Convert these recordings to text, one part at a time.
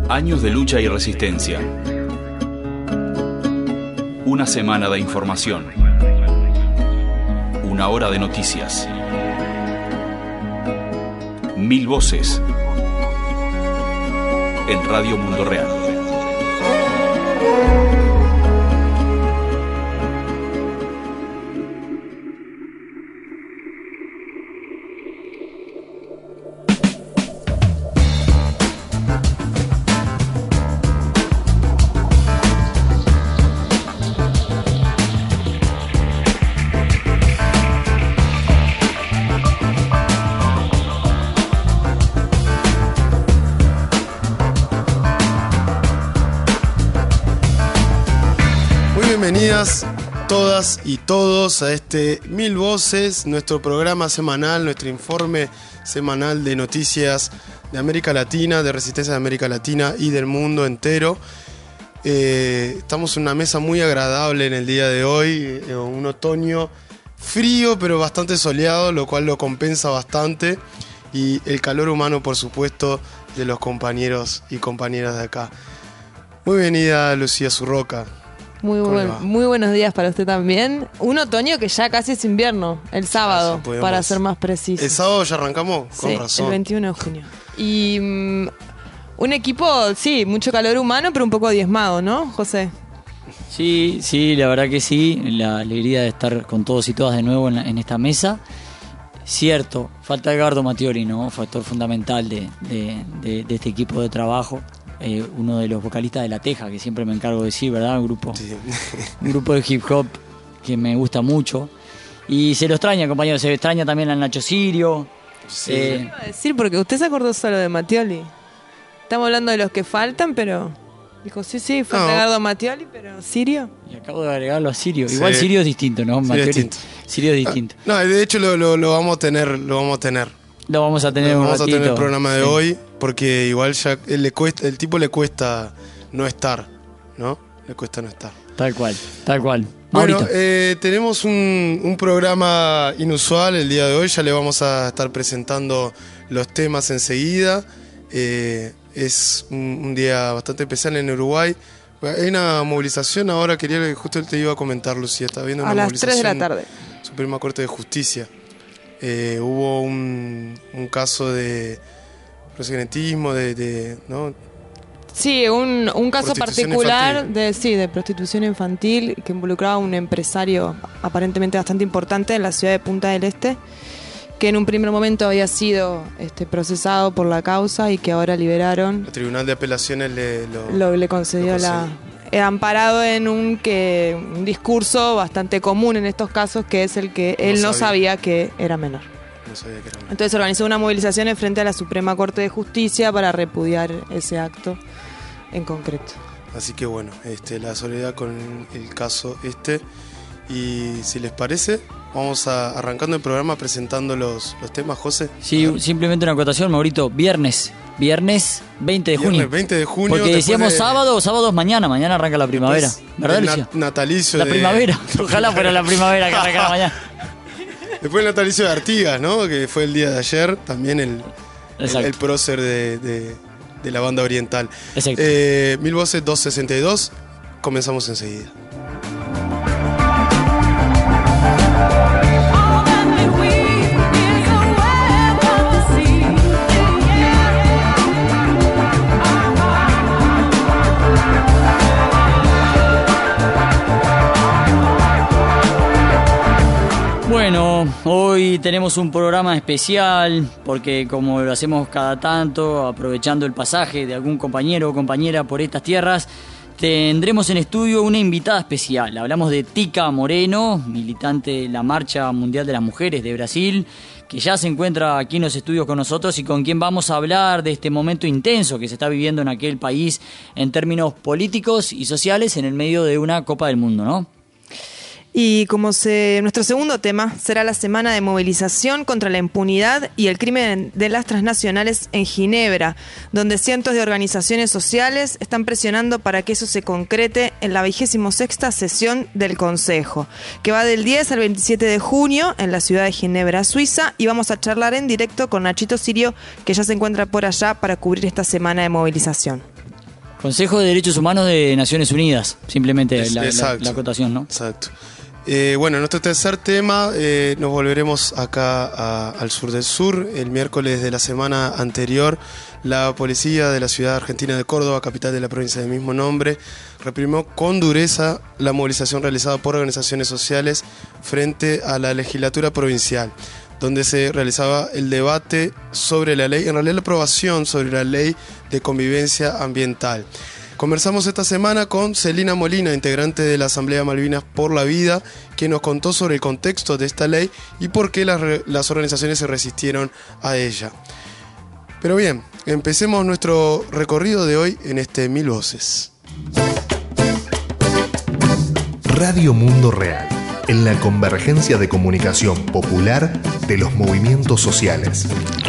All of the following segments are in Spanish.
Años de lucha y resistencia. Una semana de información. Una hora de noticias. 1000 voces. En Radio Mundo Real. Bienvenidas todas y todos a este 1000 Voces, nuestro programa semanal, nuestro informe semanal de noticias de América Latina, de resistencia de América Latina y del mundo entero. Estamos en una mesa muy agradable en el día de hoy, un otoño frío pero bastante soleado, lo cual lo compensa bastante, y el calor humano, por supuesto, de los compañeros y compañeras de acá. Muy bienvenida, Lucía Zurroca. Muy buenos días para usted también. Un otoño que ya casi es invierno, el sábado, para ser más preciso. ¿El sábado ya arrancamos? Con sí, razón. El 21 de junio. Y un equipo, sí, mucho calor humano, pero un poco diezmado, ¿no, José? Sí, la verdad que sí. La alegría de estar con todos y todas de nuevo en esta mesa. Cierto, falta Edgardo Mattioli, ¿no? Factor fundamental de este equipo de trabajo. Uno de los vocalistas de La Teja, que siempre me encargo de decir, ¿verdad? Un grupo de hip hop que me gusta mucho. Y se lo extraña, compañero, se extraña también al Nacho Sirio. Sí. Iba a decir, porque usted se acordó solo de Mattioli. Estamos hablando de los que faltan, pero dijo, sí, falta Edgardo Mattioli, pero ¿Sirio? Y acabo de agregarlo a Sirio. Sí. Igual Sirio es distinto, ¿no? Sirio es distinto. No, de hecho lo vamos a tener. Lo vamos a tener el programa de hoy, porque igual ya el tipo le cuesta no estar, ¿no? Le cuesta no estar. Tal cual. Bueno, tenemos un programa inusual el día de hoy, ya le vamos a estar presentando los temas enseguida. Es un día bastante especial en Uruguay. Hay una movilización ahora, justo te iba a comentar, Lucía, estaba viendo una movilización. A las 3 de la tarde. Suprema Corte de Justicia. Hubo un caso de proxenetismo, ¿no? Sí, un caso particular de prostitución infantil que involucraba a un empresario aparentemente bastante importante en la ciudad de Punta del Este, que en un primer momento había sido procesado por la causa y que ahora liberaron. El Tribunal de Apelaciones le concedió amparado en un discurso bastante común en estos casos, que es el que él no sabía que era menor. Entonces organizó una movilización en frente a la Suprema Corte de Justicia para repudiar ese acto en concreto. Así que bueno, la solidaridad con el caso y si les parece, vamos arrancando el programa presentando los temas, José. Sí, simplemente una acotación, Maurito. Viernes 20 de junio. Viernes 20 de junio. Porque decíamos sábado es mañana arranca la primavera. ¿Verdad, Lucia? Natalicio la primavera. Ojalá fuera la primavera que arrancara mañana. Después el natalicio de Artigas, ¿no? Que fue el día de ayer, también el prócer de la banda oriental. Exacto. 1000 Voces 262, comenzamos enseguida. Bueno, hoy tenemos un programa especial porque, como lo hacemos cada tanto, aprovechando el pasaje de algún compañero o compañera por estas tierras, tendremos en estudio una invitada especial. Hablamos de Tica Moreno, militante de la Marcha Mundial de las Mujeres de Brasil, que ya se encuentra aquí en los estudios con nosotros y con quien vamos a hablar de este momento intenso que se está viviendo en aquel país en términos políticos y sociales en el medio de una Copa del Mundo, ¿no? Y nuestro segundo tema será la semana de movilización contra la impunidad y el crimen de las transnacionales en Ginebra, donde cientos de organizaciones sociales están presionando para que eso se concrete en la 26ª sesión del Consejo, que va del 10 al 27 de junio en la ciudad de Ginebra, Suiza, y vamos a charlar en directo con Nachito Sirio, que ya se encuentra por allá para cubrir esta semana de movilización. Consejo de Derechos Humanos de Naciones Unidas, simplemente la acotación, ¿no? Exacto. Bueno, en nuestro tercer tema nos volveremos acá al sur del sur. El miércoles de la semana anterior, la policía de la ciudad argentina de Córdoba, capital de la provincia del mismo nombre, reprimió con dureza la movilización realizada por organizaciones sociales frente a la legislatura provincial, donde se realizaba el debate sobre la ley, en realidad la aprobación sobre la ley de convivencia ambiental. Conversamos esta semana con Celina Molina, integrante de la Asamblea Malvinas por la Vida, que nos contó sobre el contexto de esta ley y por qué las organizaciones se resistieron a ella. Pero bien, empecemos nuestro recorrido de hoy en este Mil Voces. Radio Mundo Real, en la convergencia de comunicación popular de los movimientos sociales.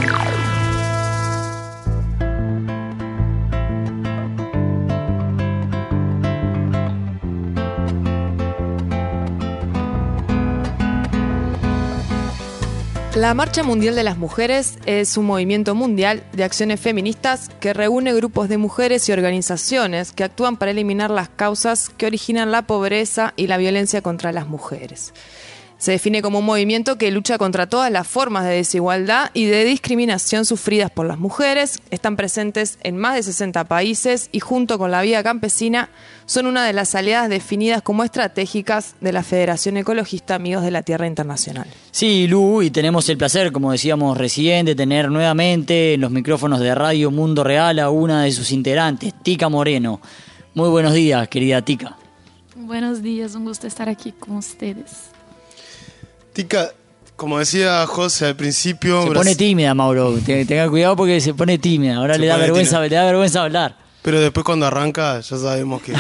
La Marcha Mundial de las Mujeres es un movimiento mundial de acciones feministas que reúne grupos de mujeres y organizaciones que actúan para eliminar las causas que originan la pobreza y la violencia contra las mujeres. Se define como un movimiento que lucha contra todas las formas de desigualdad y de discriminación sufridas por las mujeres. Están presentes en más de 60 países y junto con la Vía Campesina son una de las aliadas definidas como estratégicas de la Federación Ecologista Amigos de la Tierra Internacional. Sí, Lu, y tenemos el placer, como decíamos recién, de tener nuevamente en los micrófonos de Radio Mundo Real a una de sus integrantes, Tica Moreno. Muy buenos días, querida Tica. Buenos días, un gusto estar aquí con ustedes. Tica, como decía José al principio... Se pone tímida, Mauro. Tenga cuidado porque se pone tímida. Ahora le da vergüenza hablar. Pero después cuando arranca ya sabemos que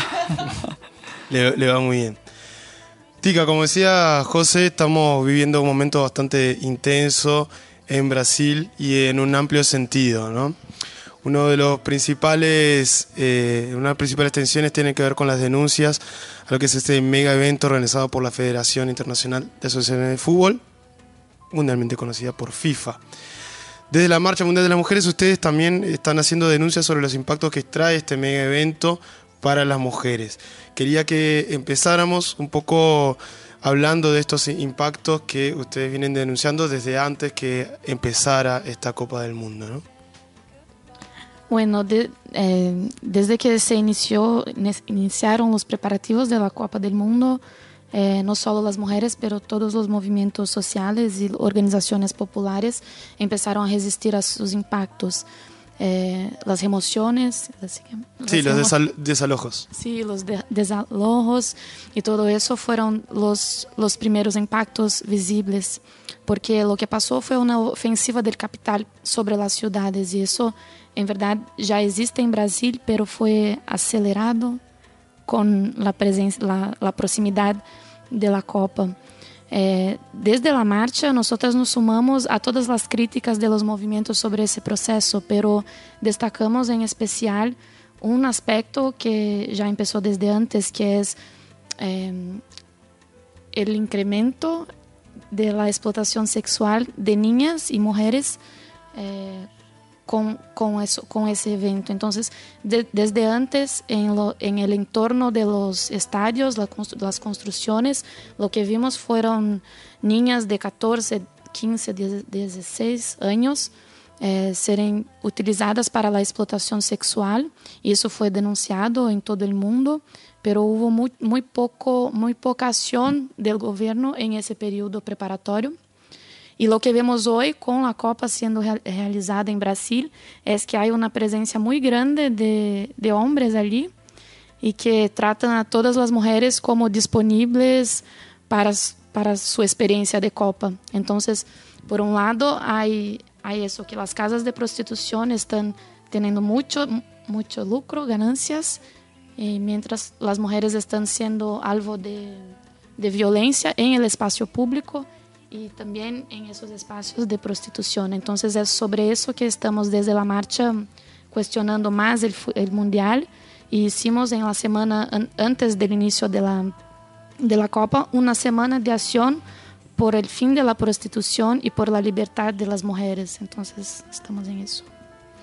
le va muy bien. Tica, como decía José, estamos viviendo un momento bastante intenso en Brasil y en un amplio sentido, ¿no? Una de las principales tensiones tiene que ver con las denuncias a lo que es este mega evento organizado por la Federación Internacional de Asociaciones de Fútbol, mundialmente conocida por FIFA. Desde la Marcha Mundial de las Mujeres, ustedes también están haciendo denuncias sobre los impactos que trae este mega evento para las mujeres. Quería que empezáramos un poco hablando de estos impactos que ustedes vienen denunciando desde antes que empezara esta Copa del Mundo, ¿no? Bueno, desde que se iniciaron los preparativos de la Copa del Mundo, no solo las mujeres, pero todos los movimientos sociales y organizaciones populares empezaron a resistir a sus impactos. Las emociones, los desalojos. Sí, los desalojos y todo eso fueron los primeros impactos visibles, porque lo que pasó fue una ofensiva del capital sobre las ciudades y eso en verdad ya existe en Brasil, pero fue acelerado con la proximidad de la Copa. Desde la marcha, nosotras nos sumamos a todas las críticas de los movimientos sobre ese proceso, pero destacamos en especial un aspecto que ya empezó desde antes, que es el incremento de la explotación sexual de niñas y mujeres con ese evento. Entonces, desde antes, en el entorno de los estadios, las construcciones, lo que vimos fueron niñas de 14, 15, 16 años serem utilizadas para la explotación sexual. Y eso fue denunciado en todo el mundo, pero hubo muy poca acción del gobierno en ese periodo preparatorio. Y lo que vemos hoy con la Copa siendo realizada en Brasil es que hay una presencia muy grande de hombres allí y que tratan a todas las mujeres como disponibles para su experiencia de Copa. Entonces, por un lado, hay eso, que las casas de prostitución están teniendo mucho lucro, ganancias, y mientras las mujeres están siendo alvo de violencia en el espacio público y también en esos espacios de prostitución. Entonces es sobre eso que estamos desde la marcha cuestionando más el mundial, y hicimos en la semana antes del inicio de la Copa una semana de acción por el fin de la prostitución y por la libertad de las mujeres. Entonces estamos en eso.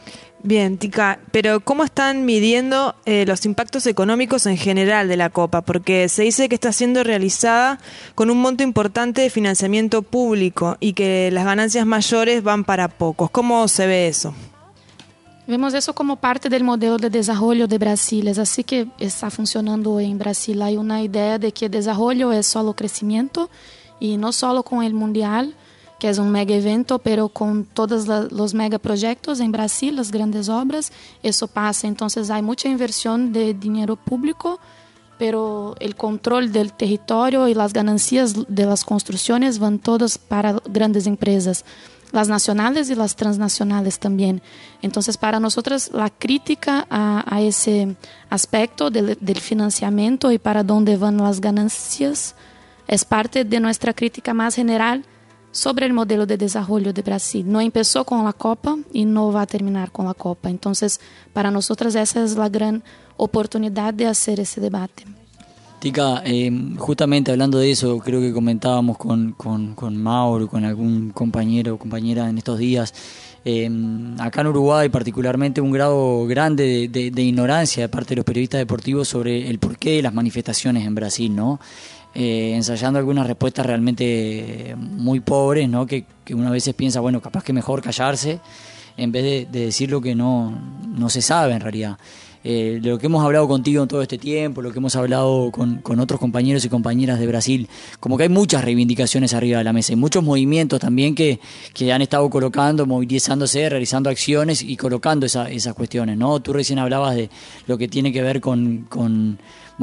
Bien, Tica, pero ¿cómo están midiendo los impactos económicos en general de la Copa? Porque se dice que está siendo realizada con un monto importante de financiamiento público y que las ganancias mayores van para pocos. ¿Cómo se ve eso? Vemos eso como parte del modelo de desarrollo de Brasil. Es así que está funcionando en Brasil. Hay una idea de que desarrollo es solo crecimiento y no solo con el Mundial, que es un mega evento, pero con todos los megaproyectos en Brasil, las grandes obras, eso pasa. Entonces hay mucha inversión de dinero público, pero el control del territorio y las ganancias de las construcciones van todas para grandes empresas, las nacionales y las transnacionales también. Entonces, para nosotros, la crítica a ese aspecto del financiamiento y para dónde van las ganancias es parte de nuestra crítica más general sobre el modelo de desarrollo de Brasil. No empezó con la Copa y no va a terminar con la Copa. Entonces, para nosotros esa es la gran oportunidad de hacer ese debate. Tica, justamente hablando de eso, creo que comentábamos con Mauro, con algún compañero o compañera en estos días, acá en Uruguay particularmente un grado grande de ignorancia de parte de los periodistas deportivos sobre el porqué de las manifestaciones en Brasil, ¿no? Ensayando algunas respuestas realmente muy pobres, ¿no? Que uno a veces piensa, bueno, capaz que mejor callarse en vez de decir lo que no se sabe en realidad. De lo que hemos hablado contigo en todo este tiempo, lo que hemos hablado con otros compañeros y compañeras de Brasil, como que hay muchas reivindicaciones arriba de la mesa y muchos movimientos también que han estado colocando, movilizándose, realizando acciones y colocando esas cuestiones, ¿no? Tú recién hablabas de lo que tiene que ver con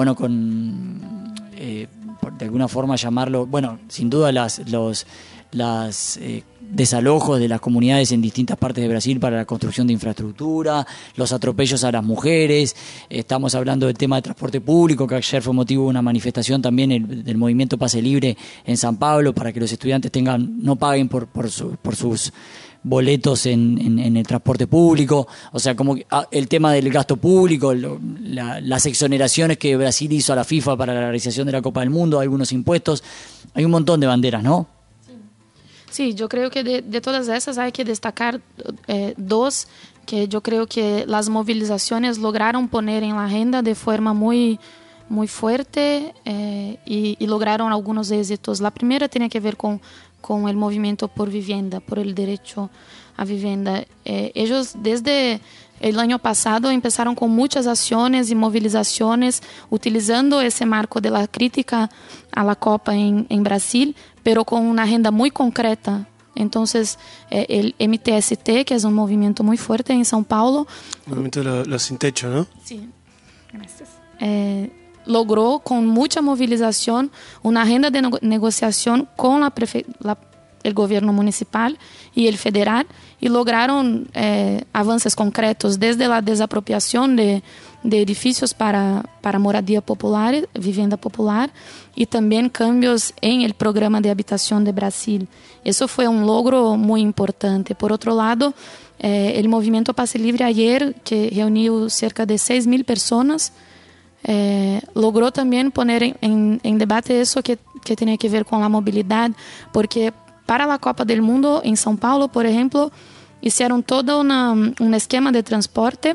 de alguna forma llamarlo, bueno, sin duda los desalojos de las comunidades en distintas partes de Brasil para la construcción de infraestructura, los atropellos a las mujeres. Estamos hablando del tema de transporte público, que ayer fue motivo de una manifestación también del movimiento Pase Libre en San Pablo para que los estudiantes no paguen por sus boletos en el transporte público. O sea, como el tema del gasto público, las exoneraciones que Brasil hizo a la FIFA para la realización de la Copa del Mundo, algunos impuestos. Hay un montón de banderas, ¿no? Sí, yo creo que de todas esas hay que destacar dos que yo creo que las movilizaciones lograron poner en la agenda de forma muy, muy fuerte y lograron algunos éxitos. La primera tiene que ver con el movimiento por vivienda, por el derecho a vivienda. Ellos desde el año pasado empezaron con muchas acciones y movilizaciones utilizando ese marco de la crítica a la Copa en Brasil, pero con una agenda muy concreta. Entonces, el MTST, que es un movimiento muy fuerte en São Paulo. El movimiento de los sin techo, ¿no? Sí, gracias. Logró con mucha movilización una agenda de negociación con el gobierno municipal y el federal y lograron avances concretos desde la desapropiación de edificios para moradia popular, vivienda popular y también cambios en el programa de habitación de Brasil. Eso fue un logro muy importante. Por otro lado, el movimiento Pase Libre ayer, que reunió cerca de 6.000 personas, logró también poner en debate eso que tiene que ver con la movilidad, porque para la Copa del Mundo en São Paulo, por ejemplo, hicieron todo un esquema de transporte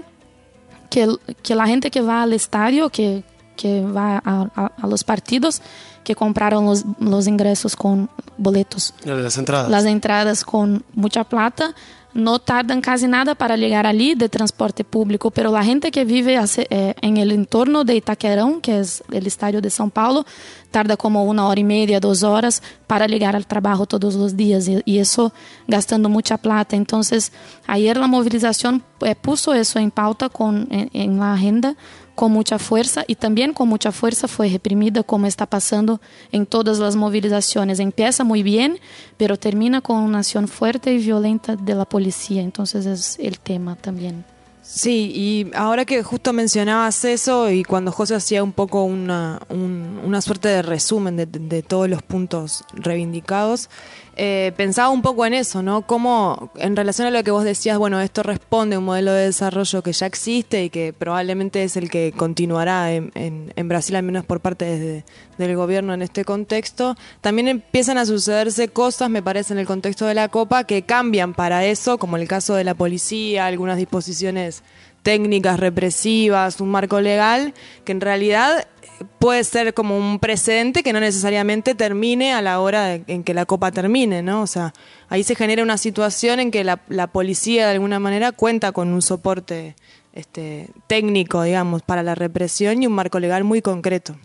que la gente que va al estadio, que va a los partidos, que compraron los ingresos con boletos. Las entradas. Las entradas con mucha plata, no tardan casi nada para llegar allí de transporte público, pero la gente que vive en el entorno de Itaquerão, que es el estadio de São Paulo, tarda como 1 hora y media, 2 horas para llegar al trabajo todos los días y eso gastando mucha plata. Entonces, ayer la movilización puso eso en pauta en la agenda con mucha fuerza y también con mucha fuerza fue reprimida como está pasando en todas las movilizaciones. Empieza muy bien, pero termina con una acción fuerte y violenta de la policía. Entonces es el tema también. Sí, y ahora que justo mencionabas eso y cuando José hacía un poco un una suerte de resumen de todos los puntos reivindicados. Pensaba un poco en eso, ¿no? Cómo, en relación a lo que vos decías, bueno, esto responde a un modelo de desarrollo que ya existe y que probablemente es el que continuará en Brasil, al menos por parte del gobierno en este contexto. También empiezan a sucederse cosas, me parece, en el contexto de la Copa que cambian para eso, como el caso de la policía, algunas disposiciones técnicas represivas, un marco legal que en realidad puede ser como un precedente que no necesariamente termine a la hora en que la Copa termine, ¿no? O sea, ahí se genera una situación en que la policía de alguna manera cuenta con un soporte técnico, digamos, para la represión y un marco legal muy concreto.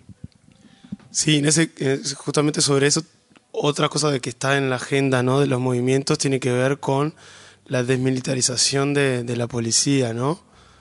Sí, justamente sobre eso, otra cosa de que está en la agenda, ¿no?, de los movimientos tiene que ver con la desmilitarización de la policía, ¿no?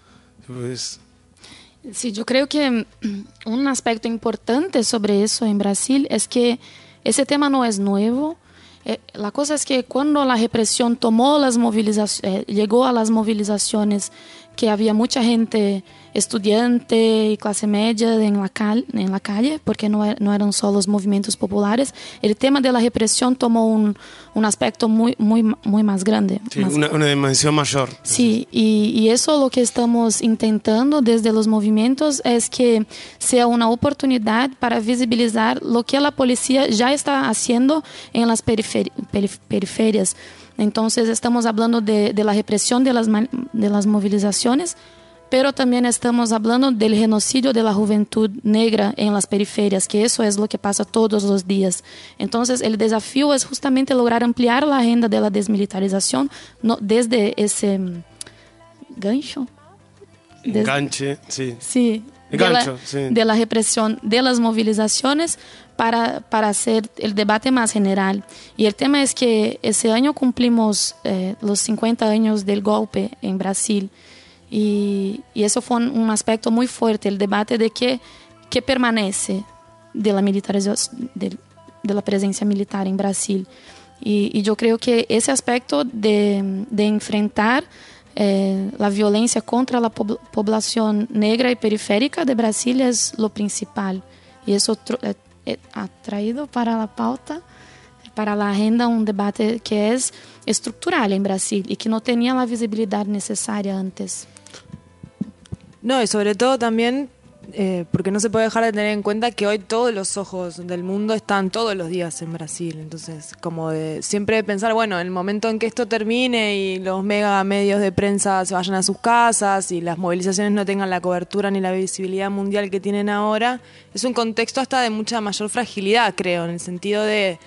Pues, sí, yo creo que un aspecto importante sobre eso en Brasil es que ese tema no es nuevo. La cosa es que cuando la represión tomó llegó a las movilizaciones, que había mucha gente, estudiante y clase media en la calle, porque no eran solo los movimientos populares, el tema de la represión tomó un aspecto muy más grande. Sí, una dimensión mayor. Sí, y eso lo que estamos intentando desde los movimientos es que sea una oportunidad para visibilizar lo que la policía ya está haciendo en las periferias. Entonces estamos hablando de la represión de las movilizaciones, pero también estamos hablando del genocidio de la juventud negra en las periferias, que eso es lo que pasa todos los días. Entonces el desafío es justamente lograr ampliar la agenda de la desmilitarización desde ese gancho. Enganche, sí. Sí, de la represión de las movilizaciones para hacer el debate más general. Y el tema es que ese año cumplimos los 50 años del golpe en Brasil. Y eso fue un aspecto muy fuerte, el debate de qué permanece de la militarización, de la presencia militar en Brasil. Y yo creo que ese aspecto de enfrentar la violencia contra la población negra y periférica de Brasil es lo principal. Y eso ha traído para la pauta, para la agenda, un debate que es estructural en Brasil y que no tenía la visibilidad necesaria antes. No, y sobre todo también porque no se puede dejar de tener en cuenta que hoy todos los ojos del mundo están todos los días en Brasil. Entonces, como de siempre pensar, bueno, en el momento en que esto termine y los mega medios de prensa se vayan a sus casas y las movilizaciones no tengan la cobertura ni la visibilidad mundial que tienen ahora, es un contexto hasta de mucha mayor fragilidad, creo, en el sentido de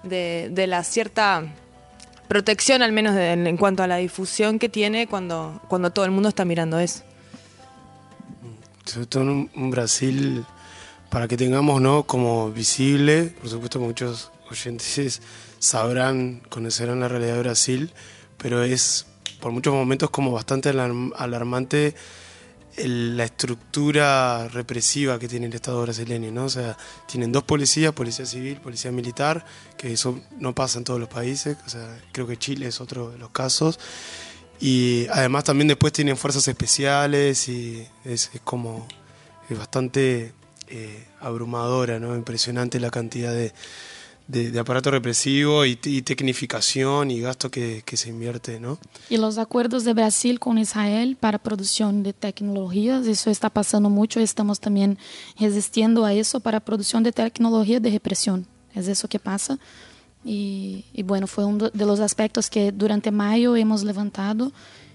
la cierta protección, al menos en cuanto a la difusión que tiene cuando todo el mundo está mirando eso. Sobre todo en un Brasil, para que tengamos, ¿no?, como visible, por supuesto muchos oyentes conocerán la realidad de Brasil, pero es por muchos momentos como bastante alarmante la estructura represiva que tiene el Estado brasileño, ¿no? O sea, tienen dos policías, policía civil, policía militar, que eso no pasa en todos los países, o sea, creo que Chile es otro de los casos. Y además también después tienen fuerzas especiales y es bastante abrumadora, ¿no? Impresionante la cantidad de aparato represivo y tecnificación y gasto que se invierte, ¿no? Y los acuerdos de Brasil con Israel para producción de tecnologías, eso está pasando mucho, estamos también resistiendo a eso para producción de tecnología de represión, es eso que pasa. Y bueno, fue uno de los aspectos que durante mayo hemos levantado,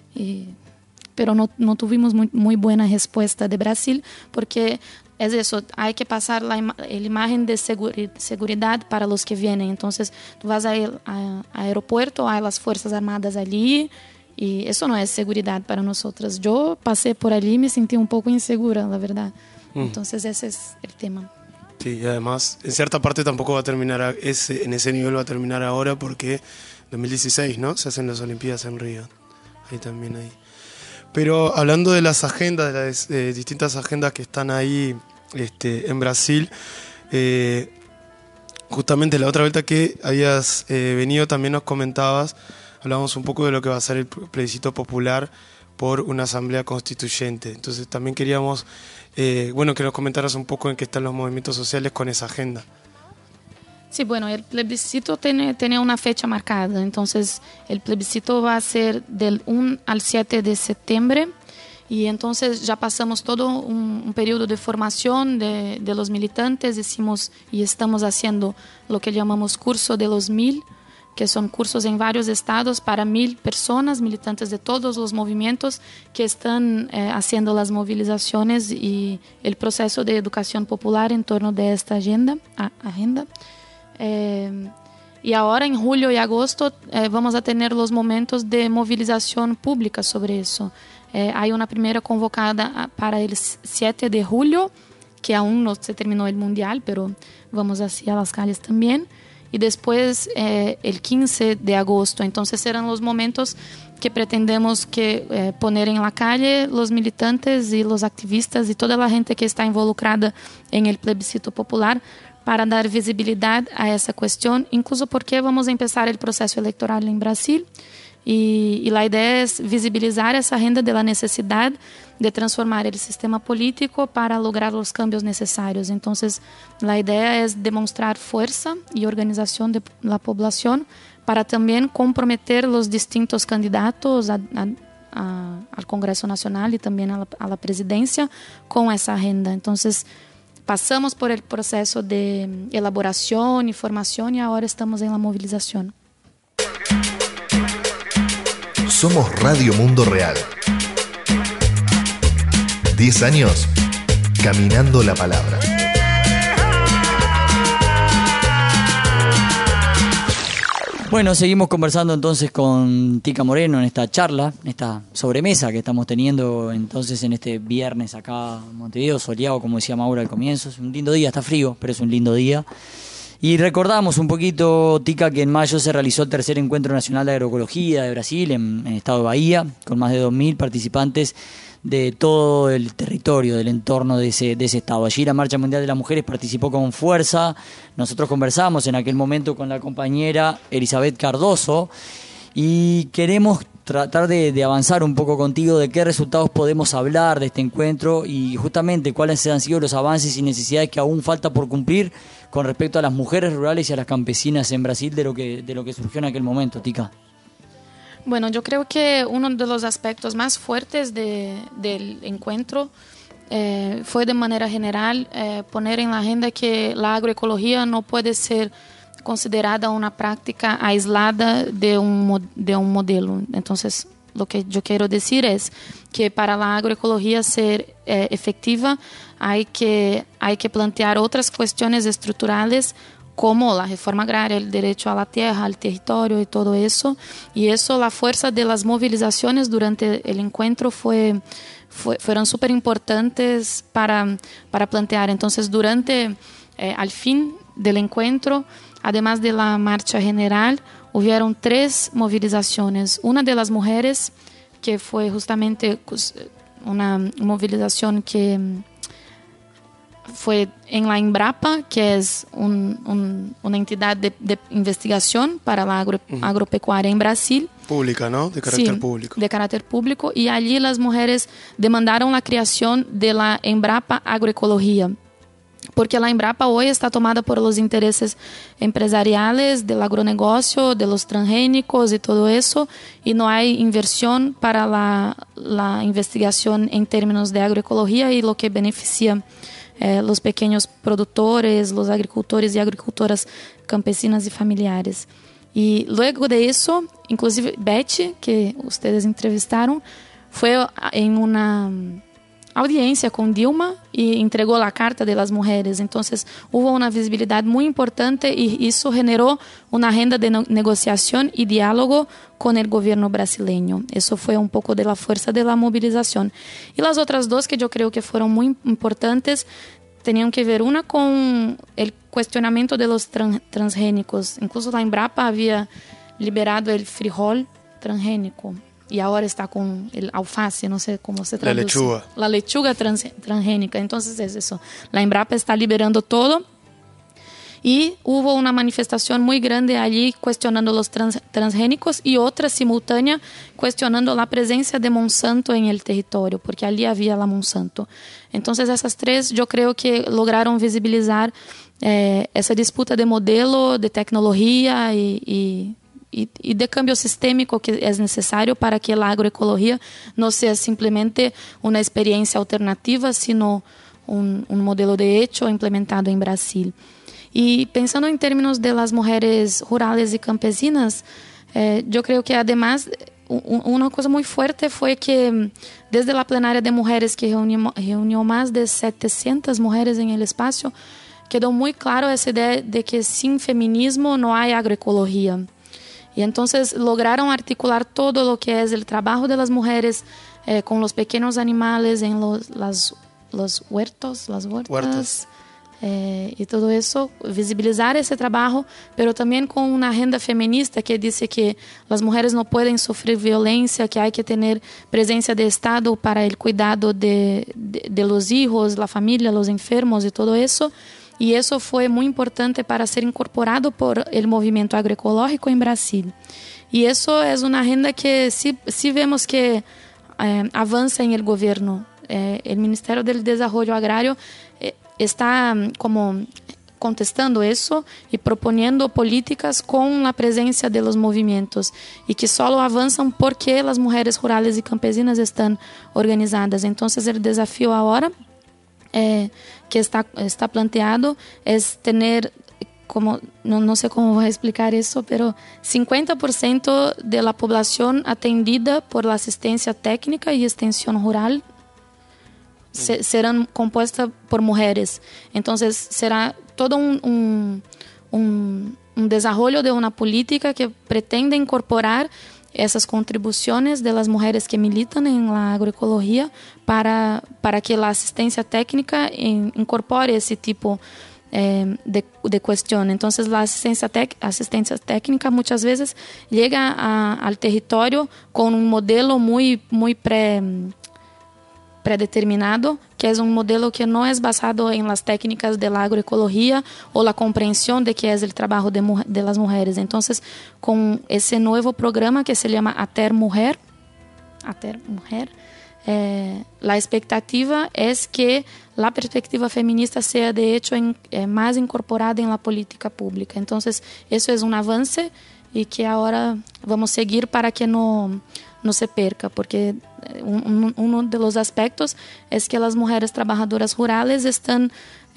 pero no tuvimos muy buena respuesta de Brasil, porque es eso, hay que pasar la imagen de seguridad para los que vienen. Entonces, tú vas al aeropuerto, hay las Fuerzas Armadas allí, y eso no es seguridad para nosotras. Yo pasé por allí y me sentí un poco insegura, la verdad. Entonces, ese es el tema. Sí, y además, en cierta parte tampoco va a terminar en ese nivel va a terminar ahora porque 2016, ¿no? Se hacen las Olimpiadas en Río. Ahí también hay. Pero hablando de las agendas, de las distintas agendas que están ahí en Brasil, justamente la otra vuelta que habías venido también nos comentabas, hablábamos un poco de lo que va a ser el plebiscito popular por una asamblea constituyente. Entonces también queríamos que nos comentaras un poco en qué están los movimientos sociales con esa agenda. Sí, bueno, el plebiscito tiene una fecha marcada, entonces el plebiscito va a ser del 1 al 7 de septiembre y entonces ya pasamos todo un periodo de formación de los militantes, hicimos y estamos haciendo lo que llamamos curso de los 1000, que son cursos en varios estados para 1000 personas, militantes de todos los movimientos que están haciendo las movilizaciones y el proceso de educación popular en torno de esta agenda. Y ahora en julio y agosto vamos a tener los momentos de movilización pública sobre eso. Hay una primera convocada para el 7 de julio, que aún no se terminó el mundial, pero vamos así a las calles también. Y después el 15 de agosto. Entonces serán los momentos que pretendemos poner en la calle los militantes y los activistas y toda la gente que está involucrada en el plebiscito popular para dar visibilidad a esa cuestión, incluso porque vamos a empezar el proceso electoral en Brasil y la idea es visibilizar esa agenda de la necesidad de transformar el sistema político para lograr los cambios necesarios. Entonces, la idea es demostrar fuerza y organización de la población para también comprometer los distintos candidatos al Congreso Nacional y también a la presidencia con esa agenda. Entonces, pasamos por el proceso de elaboración y formación y ahora estamos en la movilización. Somos Radio Mundo Real. 10 años caminando la palabra. Bueno, seguimos conversando entonces con Tica Moreno en esta charla, en esta sobremesa que estamos teniendo entonces en este viernes acá en Montevideo, soleado, como decía Maura al comienzo. Es un lindo día, está frío, pero es un lindo día. Y recordamos un poquito, Tica, que en mayo se realizó el tercer Encuentro Nacional de Agroecología de Brasil en el estado de Bahía, con más de 2000 participantes de todo el territorio, del entorno de ese estado. Allí la Marcha Mundial de las Mujeres participó con fuerza. Nosotros conversamos en aquel momento con la compañera Elizabeth Cardoso y queremos tratar de avanzar un poco contigo de qué resultados podemos hablar de este encuentro y justamente cuáles han sido los avances y necesidades que aún falta por cumplir con respecto a las mujeres rurales y a las campesinas en Brasil de lo que surgió en aquel momento, Tica. Bueno, yo creo que uno de los aspectos más fuertes del encuentro fue de manera general poner en la agenda que la agroecología no puede ser considerada una práctica aislada de un modelo. Entonces, lo que yo quiero decir es que para la agroecología ser efectiva hay que plantear otras cuestiones estructurales como la reforma agraria, el derecho a la tierra, al territorio y todo eso. Y eso, la fuerza de las movilizaciones durante el encuentro fueron súper importantes para plantear. Entonces, al fin del encuentro, además de la marcha general, hubieron 3 movilizaciones. Una de las mujeres, que fue justamente una movilización que fue en la Embrapa, que es una entidad de investigación para la agropecuaria en Brasil. Pública, ¿no? De carácter público. De carácter público. Y allí las mujeres demandaron la creación de la Embrapa Agroecología, porque la Embrapa hoy está tomada por los intereses empresariales del agronegocio, de los transgénicos y todo eso, y no hay inversión para la investigación en términos de agroecología y lo que beneficia los pequeños productores, los agricultores y agricultoras campesinas y familiares. Y luego de eso, inclusive Betty, que ustedes entrevistaron, fue en una audiencia con Dilma y entregó la Carta de las Mujeres. Entonces hubo una visibilidad muy importante y eso generó una agenda de negociación y diálogo con el gobierno brasileño. Eso fue un poco de la fuerza de la movilización. Y las otras 2 que yo creo que fueron muy importantes tenían que ver, una con el cuestionamiento de los transgénicos. Incluso la Embrapa había liberado el frijol transgénico y ahora está con el alface, no sé cómo se traduce. La lechuga. La lechuga transgénica. Entonces es eso. La Embrapa está liberando todo. Y hubo una manifestación muy grande allí cuestionando los transgénicos y otra simultánea cuestionando la presencia de Monsanto en el territorio, porque allí había la Monsanto. Entonces esas tres yo creo que lograron visibilizar esa disputa de modelo, de tecnología y de cambio sistémico que es necesario para que la agroecología no sea simplemente una experiencia alternativa, sino un modelo de hecho implementado en Brasil. Y pensando en términos de las mujeres rurales y campesinas, yo creo que además una cosa muy fuerte fue que desde la plenaria de mujeres que reunió más de 700 mujeres en el espacio, quedó muy claro esa idea de que sin feminismo no hay agroecología. Y entonces lograron articular todo lo que es el trabajo de las mujeres con los pequeños animales en los huertos, las huertas. Y todo eso, visibilizar ese trabajo, pero también con una agenda feminista que dice que las mujeres no pueden sufrir violencia, que hay que tener presencia de Estado para el cuidado de los hijos, la familia, los enfermos y todo eso. Y eso fue muy importante para ser incorporado por el movimiento agroecológico en Brasil. Y eso es una agenda que sí vemos que avanza en el gobierno. El Ministerio del Desarrollo Agrario está como contestando eso y proponiendo políticas con la presencia de los movimientos y que solo avanzan porque las mujeres rurales y campesinas están organizadas. Entonces el desafío ahora que está planteado es tener, como no sé cómo voy a explicar eso, pero 50% de la población atendida por la asistencia técnica y extensión rural serán compuestas por mujeres. Entonces será todo un desarrollo de una política que pretende incorporar esas contribuciones de las mujeres que militan en la agroecología para que la asistencia técnica incorpore ese tipo de cuestión. Entonces la asistencia técnica muchas veces llega al territorio con un modelo muy predeterminado, que es un modelo que no es basado en las técnicas de la agroecología o la comprensión de qué es el trabajo de las mujeres. Entonces, con ese nuevo programa que se llama ATER Mujer, la expectativa es que la perspectiva feminista sea de hecho más incorporada en la política pública. Entonces, eso es un avance y que ahora vamos a seguir para que no se perca, porque uno de los aspectos es que las mujeres trabajadoras rurales están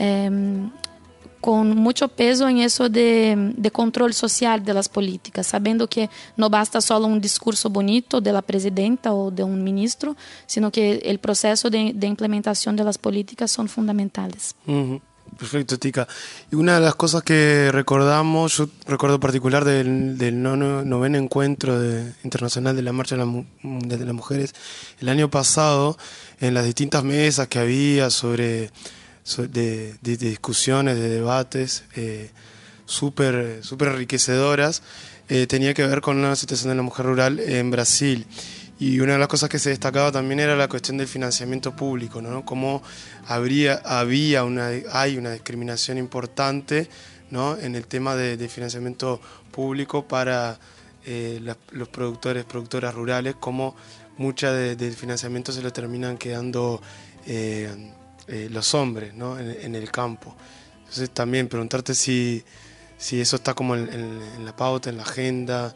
con mucho peso en eso de control social de las políticas, sabiendo que no basta solo un discurso bonito de la presidenta o de un ministro, sino que el proceso de implementación de las políticas son fundamentales. Uh-huh. Perfecto, Tica. Y una de las cosas que recordamos, yo recuerdo particular del noveno encuentro internacional de la Marcha de las Mujeres, el año pasado, en las distintas mesas que había de discusiones, de debates súper enriquecedoras, tenía que ver con la situación de la mujer rural en Brasil. Y una de las cosas que se destacaba también era la cuestión del financiamiento público, ¿no? Cómo hay una discriminación importante, ¿no? En el tema de financiamiento público para los productoras rurales, como mucha del financiamiento se lo terminan quedando los hombres, ¿no? En el campo. Entonces también preguntarte si eso está como en la pauta, en la agenda.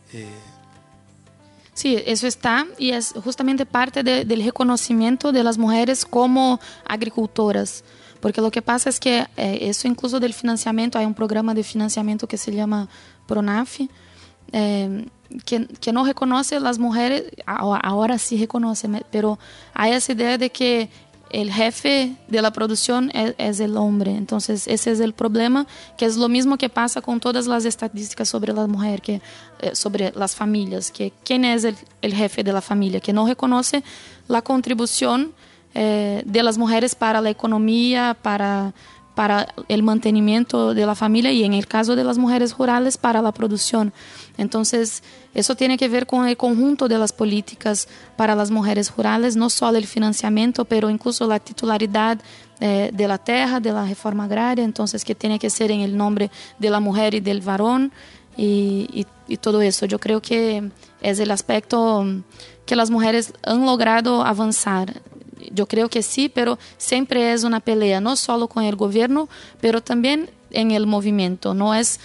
Sí, eso está y es justamente parte del reconocimiento de las mujeres como agricultoras, porque lo que pasa es que eso incluso del financiamiento, hay un programa de financiamiento que se llama PRONAF, que no reconoce a las mujeres, ahora sí reconoce, pero hay esa idea de que el jefe de la producción es el hombre. Entonces ese es el problema, que es lo mismo que pasa con todas las estadísticas sobre la mujer, sobre las familias, que quién es el jefe de la familia, que no reconoce la contribución de las mujeres para la economía, para para el mantenimiento de la familia y en el caso de las mujeres rurales para la producción. Entonces, eso tiene que ver con el conjunto de las políticas para las mujeres rurales, no solo el financiamiento, pero incluso la titularidad de la tierra, de la reforma agraria, entonces que tiene que ser en el nombre de la mujer y del varón y todo eso. Yo creo que es el aspecto que las mujeres han logrado avanzar. Yo creo que sí, pero siempre es una pelea, no solo con el gobierno, pero también en el movimiento. No es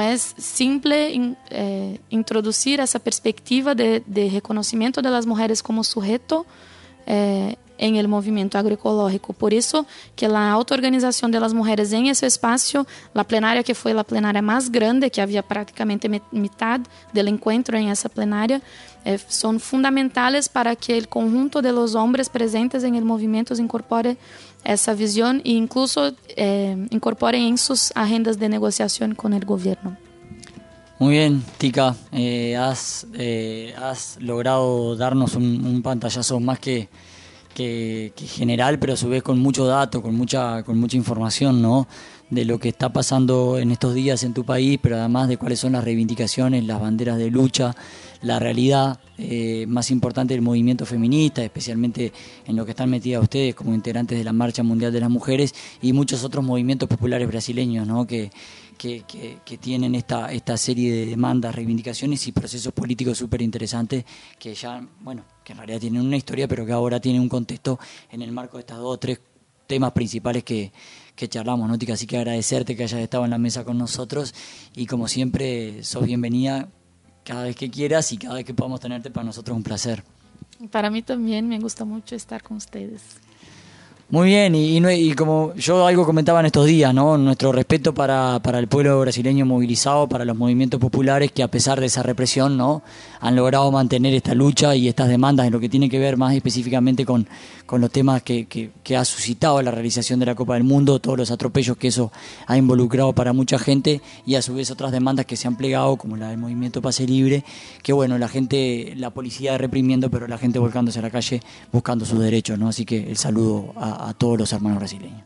simple introducir esa perspectiva de reconocimiento de las mujeres como sujeto en el movimiento agroecológico. Por eso que la autoorganización de las mujeres en ese espacio, la plenaria que fue la plenaria más grande, que había prácticamente mitad del encuentro en esa plenaria, son fundamentales para que el conjunto de los hombres presentes en el movimiento incorpore esa visión e incluso incorporen en sus agendas de negociación con el gobierno. Muy bien, Tika, has logrado darnos un pantallazo más que general, pero a su vez con mucho dato, con mucha información, ¿no?, de lo que está pasando en estos días en tu país, pero además de cuáles son las reivindicaciones, las banderas de lucha, la realidad más importante del movimiento feminista, especialmente en lo que están metidas ustedes como integrantes de la Marcha Mundial de las Mujeres y muchos otros movimientos populares brasileños, ¿no?, que tienen esta serie de demandas, reivindicaciones y procesos políticos súper interesantes que ya, bueno, que en realidad tienen una historia, pero que ahora tienen un contexto en el marco de estas 2 o 3 temas principales que charlamos, ¿no, Tika? Así que agradecerte que hayas estado en la mesa con nosotros y como siempre sos bienvenida cada vez que quieras y cada vez que podamos tenerte, para nosotros es un placer. Para mí también me gusta mucho estar con ustedes. Muy bien, y como yo algo comentaba en estos días, ¿no?, nuestro respeto para el pueblo brasileño movilizado, para los movimientos populares que a pesar de esa represión, ¿no?, han logrado mantener esta lucha y estas demandas en lo que tiene que ver más específicamente con los temas que ha suscitado la realización de la Copa del Mundo, todos los atropellos que eso ha involucrado para mucha gente y a su vez otras demandas que se han plegado, como la del movimiento Pase Libre, que bueno, la policía reprimiendo, pero la gente volcándose a la calle buscando sus derechos, ¿no? Así que el saludo a todos los hermanos brasileños.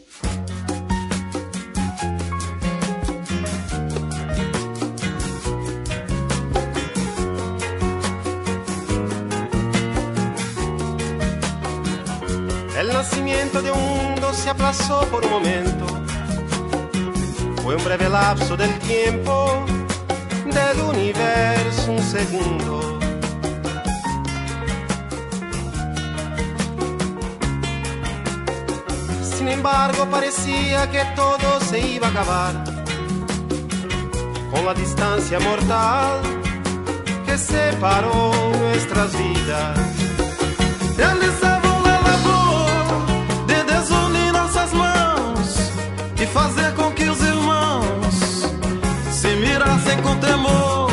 El nacimiento de un mundo se aplazó por un momento. Fue un breve lapso del tiempo, del universo un segundo. Sin embargo, parecía que todo se iba a acabar con la distancia mortal que separó nuestras vidas. Realizavam a labor de desunir nossas mãos e fazer com que os irmãos se mirassem com temor.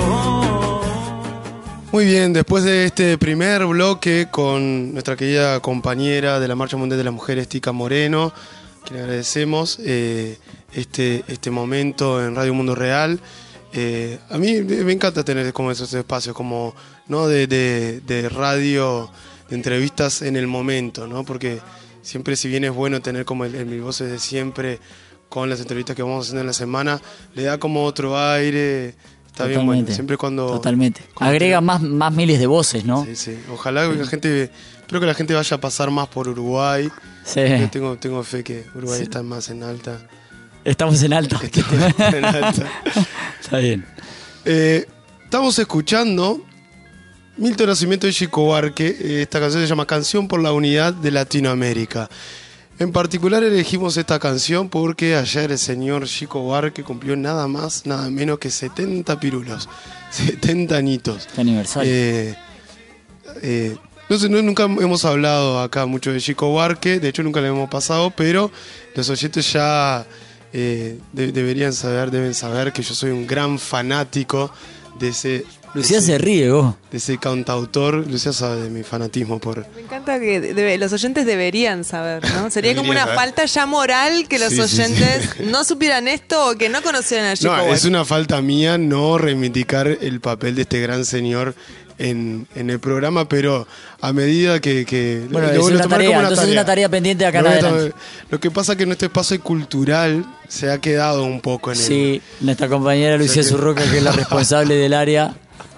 Muy bien, después de este primer bloque con nuestra querida compañera de la Marcha Mundial de las Mujeres, Tika Moreno, que le agradecemos este momento en Radio Mundo Real. A mí me encanta tener como esos espacios como, ¿no?, de radio, de entrevistas en el momento, ¿no? Porque siempre, si bien es bueno tener como el Mil Voces de siempre con las entrevistas que vamos haciendo en la semana, le da como otro aire. Está bien, bueno, siempre cuando... Totalmente. Agrega más miles de voces, ¿no? Sí, sí. Ojalá que la gente... Espero que la gente vaya a pasar más por Uruguay. Sí. Yo tengo fe que Uruguay está más en alta. Estamos en alta. Estamos en alta. Está bien. Estamos escuchando Milton Nascimento y Chico Buarque. Esta canción se llama Canción por la Unidad de Latinoamérica. En particular elegimos esta canción porque ayer el señor Chico Buarque cumplió nada más, nada menos que 70 pirulos, 70 añitos. Qué aniversario. No sé, nunca hemos hablado acá mucho de Chico Buarque, de hecho nunca le hemos pasado, pero los oyentes ya deben saber que yo soy un gran fanático de ese... Lucía se ríe, vos. De ese cantautor. Lucía sabe de mi fanatismo por... Me encanta que los oyentes deberían saber, ¿no? Sería como una falta ya moral que los oyentes no supieran esto o que no conocieran a Chico Buarque. Es una falta mía no reivindicar el papel de este gran señor en el programa, pero a medida que Bueno, lo es voy a una tomar tarea, como entonces es una tarea pendiente de acá en Lo voy a adelante. tomar. Lo que pasa es que nuestro espacio cultural se ha quedado un poco en Sí, nuestra compañera Lucía Zurroca, que es la responsable del área,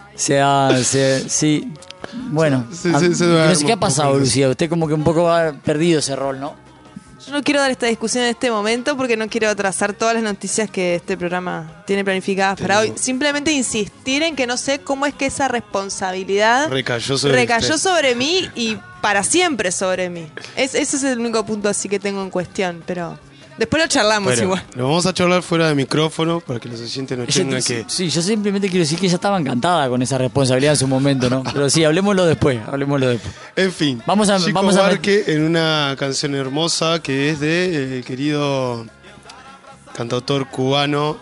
sí. Bueno, Se no sé duerme qué ha un pasado, poco. Lucía. Usted como que un poco ha perdido ese rol, ¿no? Yo no quiero dar esta discusión en este momento porque no quiero atrasar todas las noticias que este programa tiene planificadas para hoy. Simplemente insistir en que no sé cómo es que esa responsabilidad recayó sobre mí y para siempre sobre mí. Ese es el único punto así que tengo en cuestión, pero después lo charlamos Bueno, igual. lo vamos a charlar fuera de micrófono para que los oyentes no tengan que... Sí, yo simplemente quiero decir que ella estaba encantada con esa responsabilidad en su momento, ¿no? Pero sí, hablemoslo después. En fin, Chico Buarque en una canción hermosa que es de el querido cantautor cubano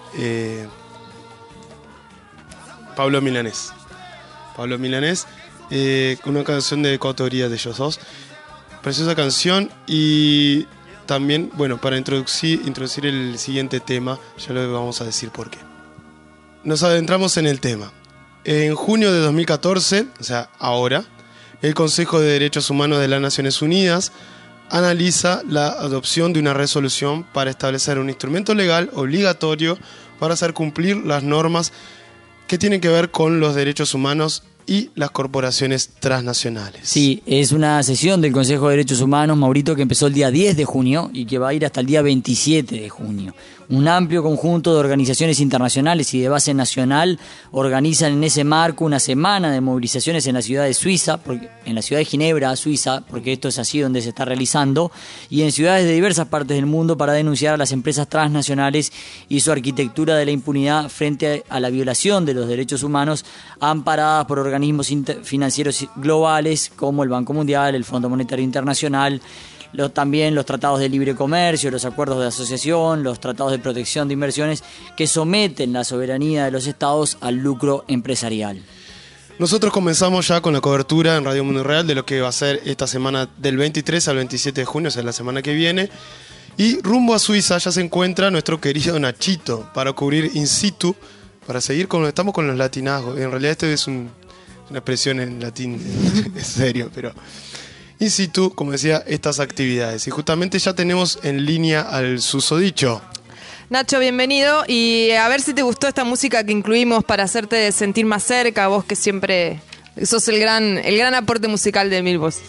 Pablo Milanés. Una canción de coautoría de ellos dos. Preciosa canción y también, bueno, para introducir el siguiente tema, ya lo vamos a decir por qué. Nos adentramos en el tema. En junio de 2014, o sea, ahora, el Consejo de Derechos Humanos de las Naciones Unidas analiza la adopción de una resolución para establecer un instrumento legal obligatorio para hacer cumplir las normas que tienen que ver con los derechos humanos y las corporaciones transnacionales. Sí, es una sesión del Consejo de Derechos Humanos, Maurito, que empezó el día 10 de junio y que va a ir hasta el día 27 de junio. Un amplio conjunto de organizaciones internacionales y de base nacional organizan en ese marco una semana de movilizaciones en la ciudad de Suiza, en la ciudad de Ginebra, Suiza, porque esto es así donde se está realizando, y en ciudades de diversas partes del mundo para denunciar a las empresas transnacionales y su arquitectura de la impunidad frente a la violación de los derechos humanos amparadas por organismos financieros globales como el Banco Mundial, el Fondo Monetario Internacional, también los tratados de libre comercio, los acuerdos de asociación, los tratados de protección de inversiones que someten la soberanía de los estados al lucro empresarial. Nosotros comenzamos ya con la cobertura en Radio Mundo Real de lo que va a ser esta semana del 23 al 27 de junio, o sea, la semana que viene. Y rumbo a Suiza ya se encuentra nuestro querido Nachito para cubrir in situ, para seguir estamos con los latinazgos. En realidad esto es una expresión en latín, es serio, pero... in situ, como decía, estas actividades. Y justamente ya tenemos en línea al susodicho. Nacho, bienvenido. Y a ver si te gustó esta música que incluimos para hacerte sentir más cerca, vos que siempre sos el gran aporte musical de Mil Voces.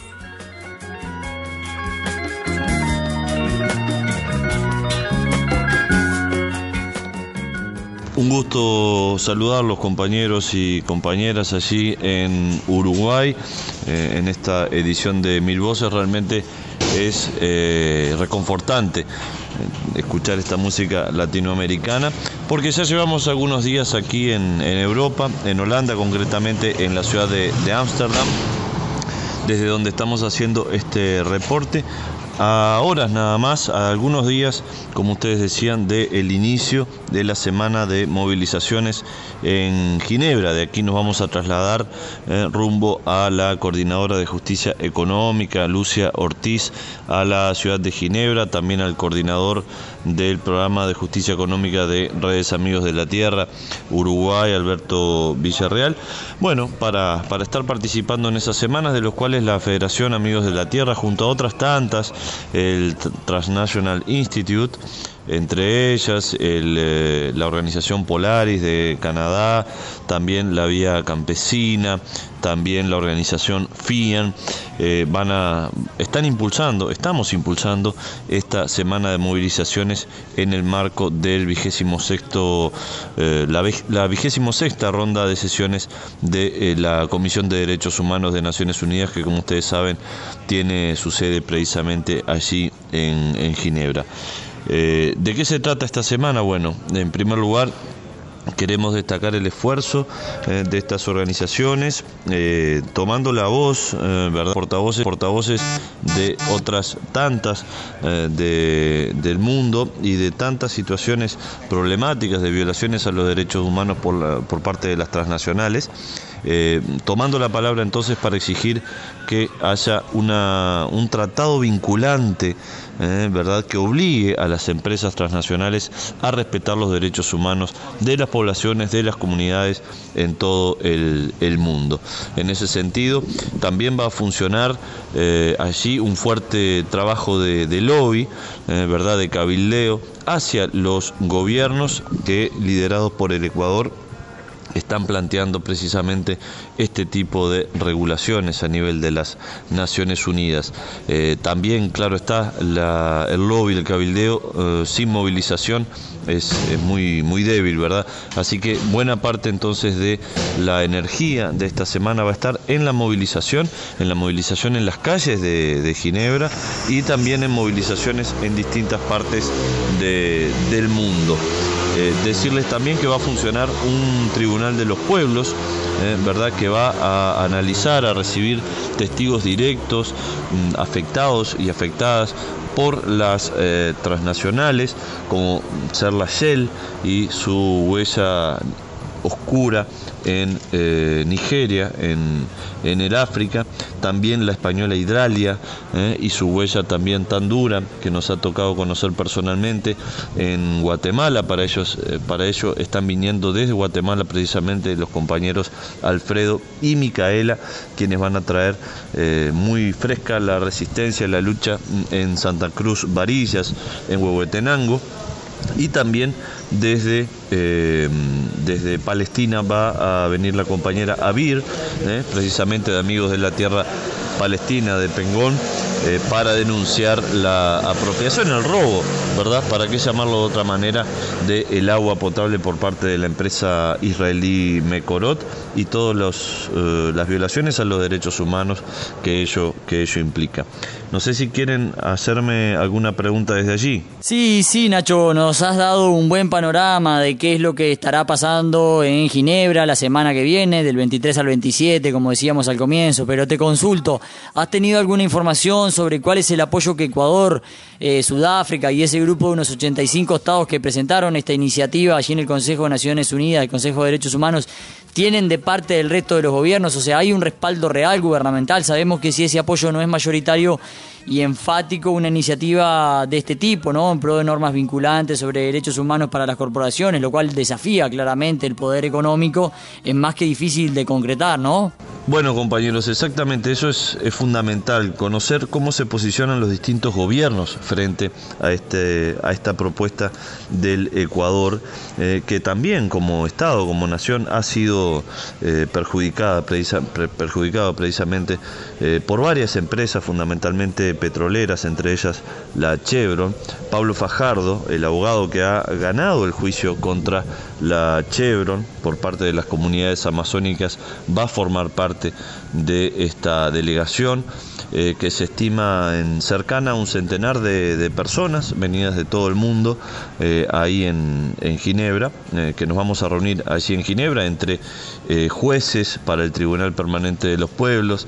Un gusto saludar a los compañeros y compañeras allí en Uruguay, en esta edición de Mil Voces. Realmente es reconfortante escuchar esta música latinoamericana, porque ya llevamos algunos días aquí en Europa, en Holanda, concretamente en la ciudad de Ámsterdam, desde donde estamos haciendo este reporte. A horas nada más, a algunos días, como ustedes decían, del inicio de la semana de movilizaciones en Ginebra. De aquí nos vamos a trasladar rumbo a la Coordinadora de Justicia Económica, Lucia Ortiz, a la ciudad de Ginebra, también al coordinador del Programa de Justicia Económica de Redes Amigos de la Tierra, Uruguay, Alberto Villarreal. Bueno, para estar participando en esas semanas, de los cuales la Federación Amigos de la Tierra, junto a otras tantas, el Transnational Institute, entre ellas la organización Polaris de Canadá, también la Vía Campesina, también la organización FIAN, estamos impulsando esta semana de movilizaciones en el marco del la 26ª ronda de sesiones de la Comisión de Derechos Humanos de Naciones Unidas, que, como ustedes saben, tiene su sede precisamente allí en Ginebra. ¿De qué se trata esta semana? Bueno, en primer lugar, queremos destacar el esfuerzo de estas organizaciones, tomando la voz, ¿verdad? Portavoces de otras tantas del mundo y de tantas situaciones problemáticas de violaciones a los derechos humanos por parte de las transnacionales. tomando la palabra entonces para exigir que haya un tratado vinculante, ¿verdad?, que obligue a las empresas transnacionales a respetar los derechos humanos de las poblaciones, de las comunidades en todo el mundo. En ese sentido, también va a funcionar allí un fuerte trabajo de lobby, ¿verdad?, de cabildeo hacia los gobiernos que, liderados por el Ecuador, están planteando precisamente este tipo de regulaciones a nivel de las Naciones Unidas. También, claro está, el lobby, el cabildeo, sin movilización es muy, muy débil, ¿verdad? Así que buena parte entonces de la energía de esta semana va a estar en la movilización en las calles de Ginebra, y también en movilizaciones en distintas partes del mundo. Decirles también que va a funcionar un tribunal de los pueblos, ¿verdad?, que va a analizar, a recibir testigos directos, afectados y afectadas por las transnacionales, como ser la Shell y su huella oscura en Nigeria, en el África, también la española Hidralia y su huella también tan dura que nos ha tocado conocer personalmente en Guatemala. Para ello están viniendo desde Guatemala precisamente los compañeros Alfredo y Micaela, quienes van a traer muy fresca la resistencia, la lucha en Santa Cruz Varillas, en Huehuetenango. Y también desde Palestina va a venir la compañera Abir, precisamente de Amigos de la Tierra Palestina de Pengón, para denunciar la apropiación, el robo, ¿verdad?, para qué llamarlo de otra manera, del agua potable por parte de la empresa israelí Mekorot, y todas las violaciones a los derechos humanos que ello implica. No sé si quieren hacerme alguna pregunta desde allí. Sí, Nacho, nos has dado un buen panorama de qué es lo que estará pasando en Ginebra la semana que viene, del 23 al 27, como decíamos al comienzo, pero te consulto, ¿has tenido alguna información sobre cuál es el apoyo que Ecuador, Sudáfrica y ese grupo de unos 85 estados que presentaron esta iniciativa allí en el Consejo de Naciones Unidas, el Consejo de Derechos Humanos, tienen de parte del resto de los gobiernos? O sea, ¿hay un respaldo real gubernamental? Sabemos que si ese apoyo no es mayoritario y enfático, una iniciativa de este tipo, ¿no?, en pro de normas vinculantes sobre derechos humanos para las corporaciones, lo cual desafía claramente el poder económico, es más que difícil de concretar, ¿no? Bueno, compañeros, exactamente eso es fundamental, conocer cómo se posicionan los distintos gobiernos frente a esta propuesta del Ecuador, que también como Estado, como nación, ha sido perjudicado precisamente por varias empresas, fundamentalmente petroleras, entre ellas la Chevron. Pablo Fajardo, el abogado que ha ganado el juicio contra la Chevron por parte de las comunidades amazónicas, va a formar parte de esta delegación, que se estima en cercana a un centenar de personas venidas de todo el mundo, ahí en Ginebra, que nos vamos a reunir allí en Ginebra entre jueces para el Tribunal Permanente de los Pueblos,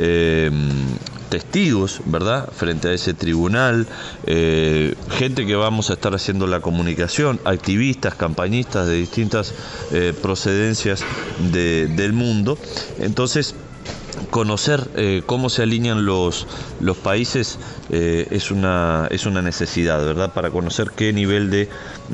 testigos, ¿verdad?, frente a ese tribunal, gente que vamos a estar haciendo la comunicación, activistas, campañistas de distintas procedencias del mundo. Entonces, conocer cómo se alinean los países es una necesidad, ¿verdad?, para conocer qué nivel de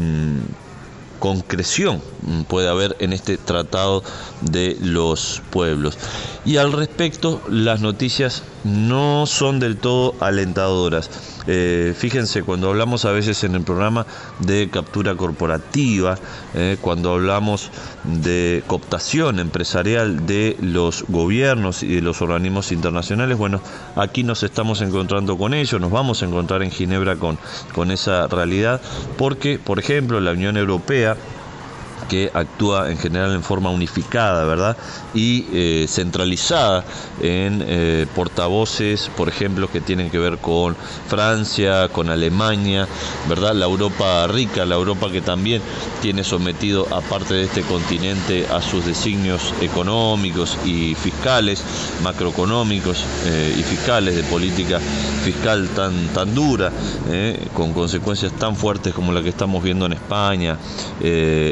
concreción puede haber en este tratado de los pueblos. Y al respecto, las noticias no son del todo alentadoras. Fíjense, cuando hablamos a veces en el programa de captura corporativa, cuando hablamos de cooptación empresarial de los gobiernos y de los organismos internacionales, bueno, aquí nos estamos encontrando con ello, nos vamos a encontrar en Ginebra con esa realidad, porque, por ejemplo, la Unión Europea, que actúa en general en forma unificada, ¿verdad?, y centralizada en portavoces, por ejemplo, que tienen que ver con Francia, con Alemania, ¿verdad?, la Europa rica, la Europa que también tiene sometido a parte de este continente a sus designios económicos y fiscales, macroeconómicos y fiscales, de política fiscal tan dura, con consecuencias tan fuertes como la que estamos viendo en España, en Grecia,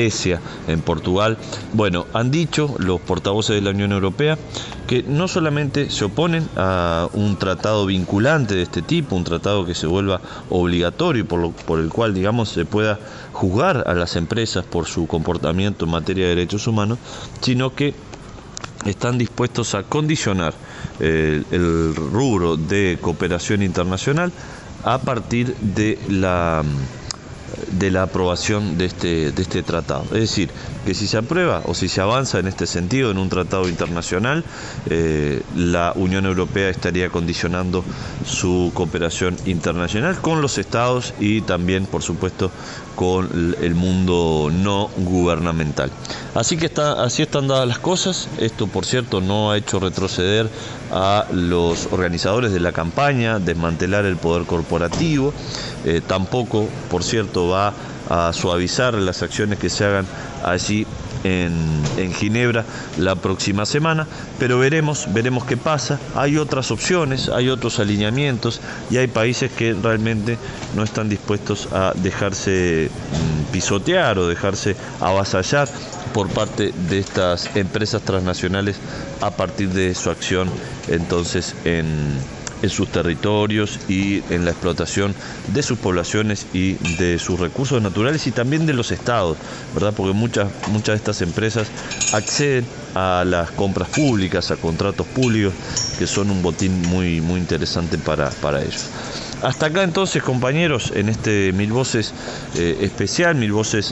Grecia, en Portugal. Bueno, han dicho los portavoces de la Unión Europea que no solamente se oponen a un tratado vinculante de este tipo, un tratado que se vuelva obligatorio y por el cual, digamos, se pueda juzgar a las empresas por su comportamiento en materia de derechos humanos, sino que están dispuestos a condicionar el rubro de cooperación internacional a partir de la aprobación de este tratado. Es decir, que si se aprueba o si se avanza en este sentido en un tratado internacional, la Unión Europea estaría condicionando su cooperación internacional con los estados y también, por supuesto, con el mundo no gubernamental. Así están dadas las cosas. Esto, por cierto, no ha hecho retroceder a los organizadores de la campaña, desmantelar el poder corporativo. Tampoco, por cierto, va a suavizar las acciones que se hagan allí en Ginebra la próxima semana, pero veremos qué pasa. Hay otras opciones, hay otros alineamientos y hay países que realmente no están dispuestos a dejarse pisotear o dejarse avasallar por parte de estas empresas transnacionales a partir de su acción entonces en sus territorios y en la explotación de sus poblaciones y de sus recursos naturales y también de los estados, ¿verdad? Porque muchas de estas empresas acceden a las compras públicas, a contratos públicos, que son un botín muy, muy interesante para ellos. Hasta acá entonces, compañeros, en este Mil Voces especial, Mil Voces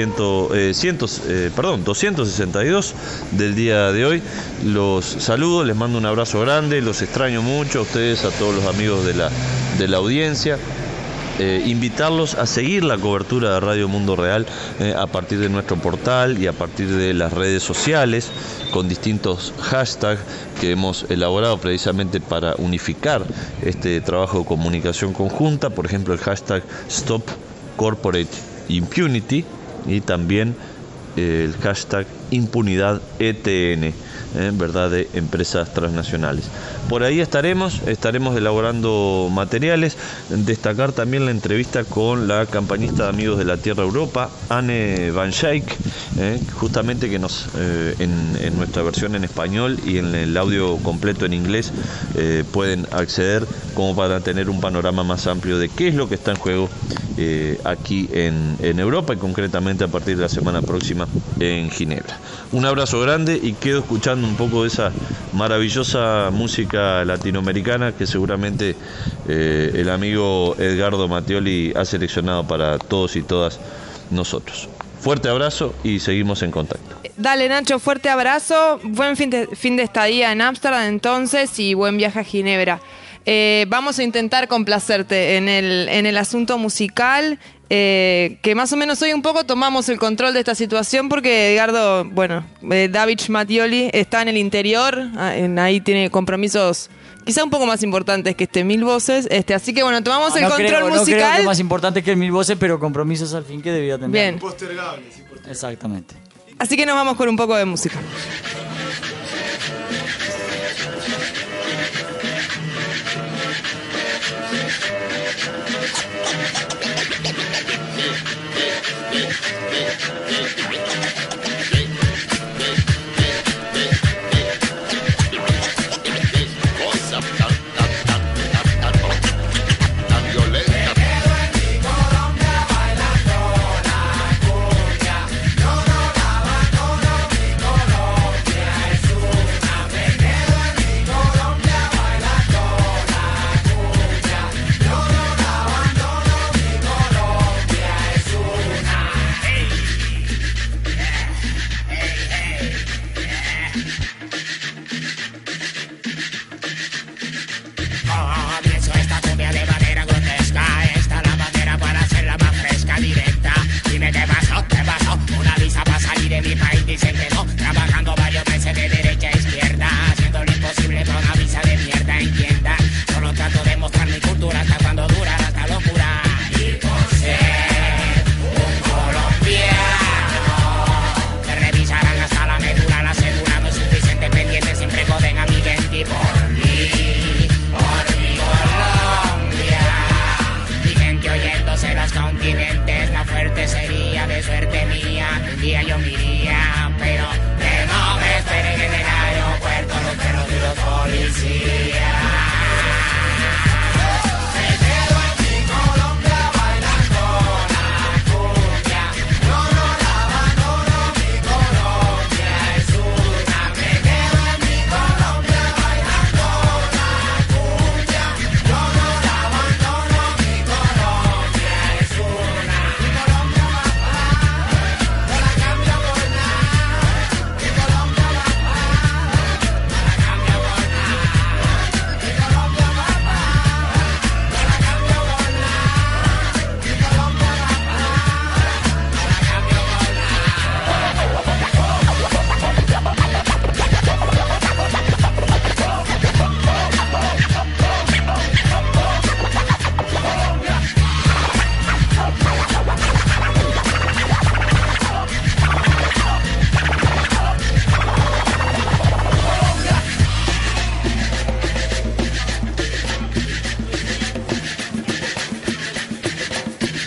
262 del día de hoy. Los saludo, les mando un abrazo grande, los extraño mucho a ustedes, a todos los amigos de la audiencia. Invitarlos a seguir la cobertura de Radio Mundo Real a partir de nuestro portal y a partir de las redes sociales con distintos hashtags que hemos elaborado precisamente para unificar este trabajo de comunicación conjunta, por ejemplo el hashtag Stop Corporate Impunity y también el hashtag Impunidad ETN, ¿verdad?, de empresas transnacionales. Por ahí estaremos elaborando materiales. Destacar también la entrevista con la campañista de Amigos de la Tierra Europa, Anne Van Schaik, justamente que nos en nuestra versión en español y en el audio completo en inglés pueden acceder como para tener un panorama más amplio de qué es lo que está en juego aquí en Europa y concretamente a partir de la semana próxima en Ginebra. Un abrazo grande y quedo escuchando un poco de esa maravillosa música latinoamericana que seguramente el amigo Edgardo Mattioli ha seleccionado para todos y todas nosotros. Fuerte abrazo y seguimos en contacto. Dale, Nacho, fuerte abrazo, buen fin de estadía en Ámsterdam entonces y buen viaje a Ginebra. Vamos a intentar complacerte en el asunto musical, que más o menos hoy un poco tomamos el control de esta situación porque Edgardo, David Mattioli está en el interior, ahí tiene compromisos quizá un poco más importantes que Mil Voces, así que tomamos el control musical. No creo que más importante que el Mil Voces, pero compromisos al fin que debía tener. Bien. Impostergables. Exactamente. Así que nos vamos con un poco de música.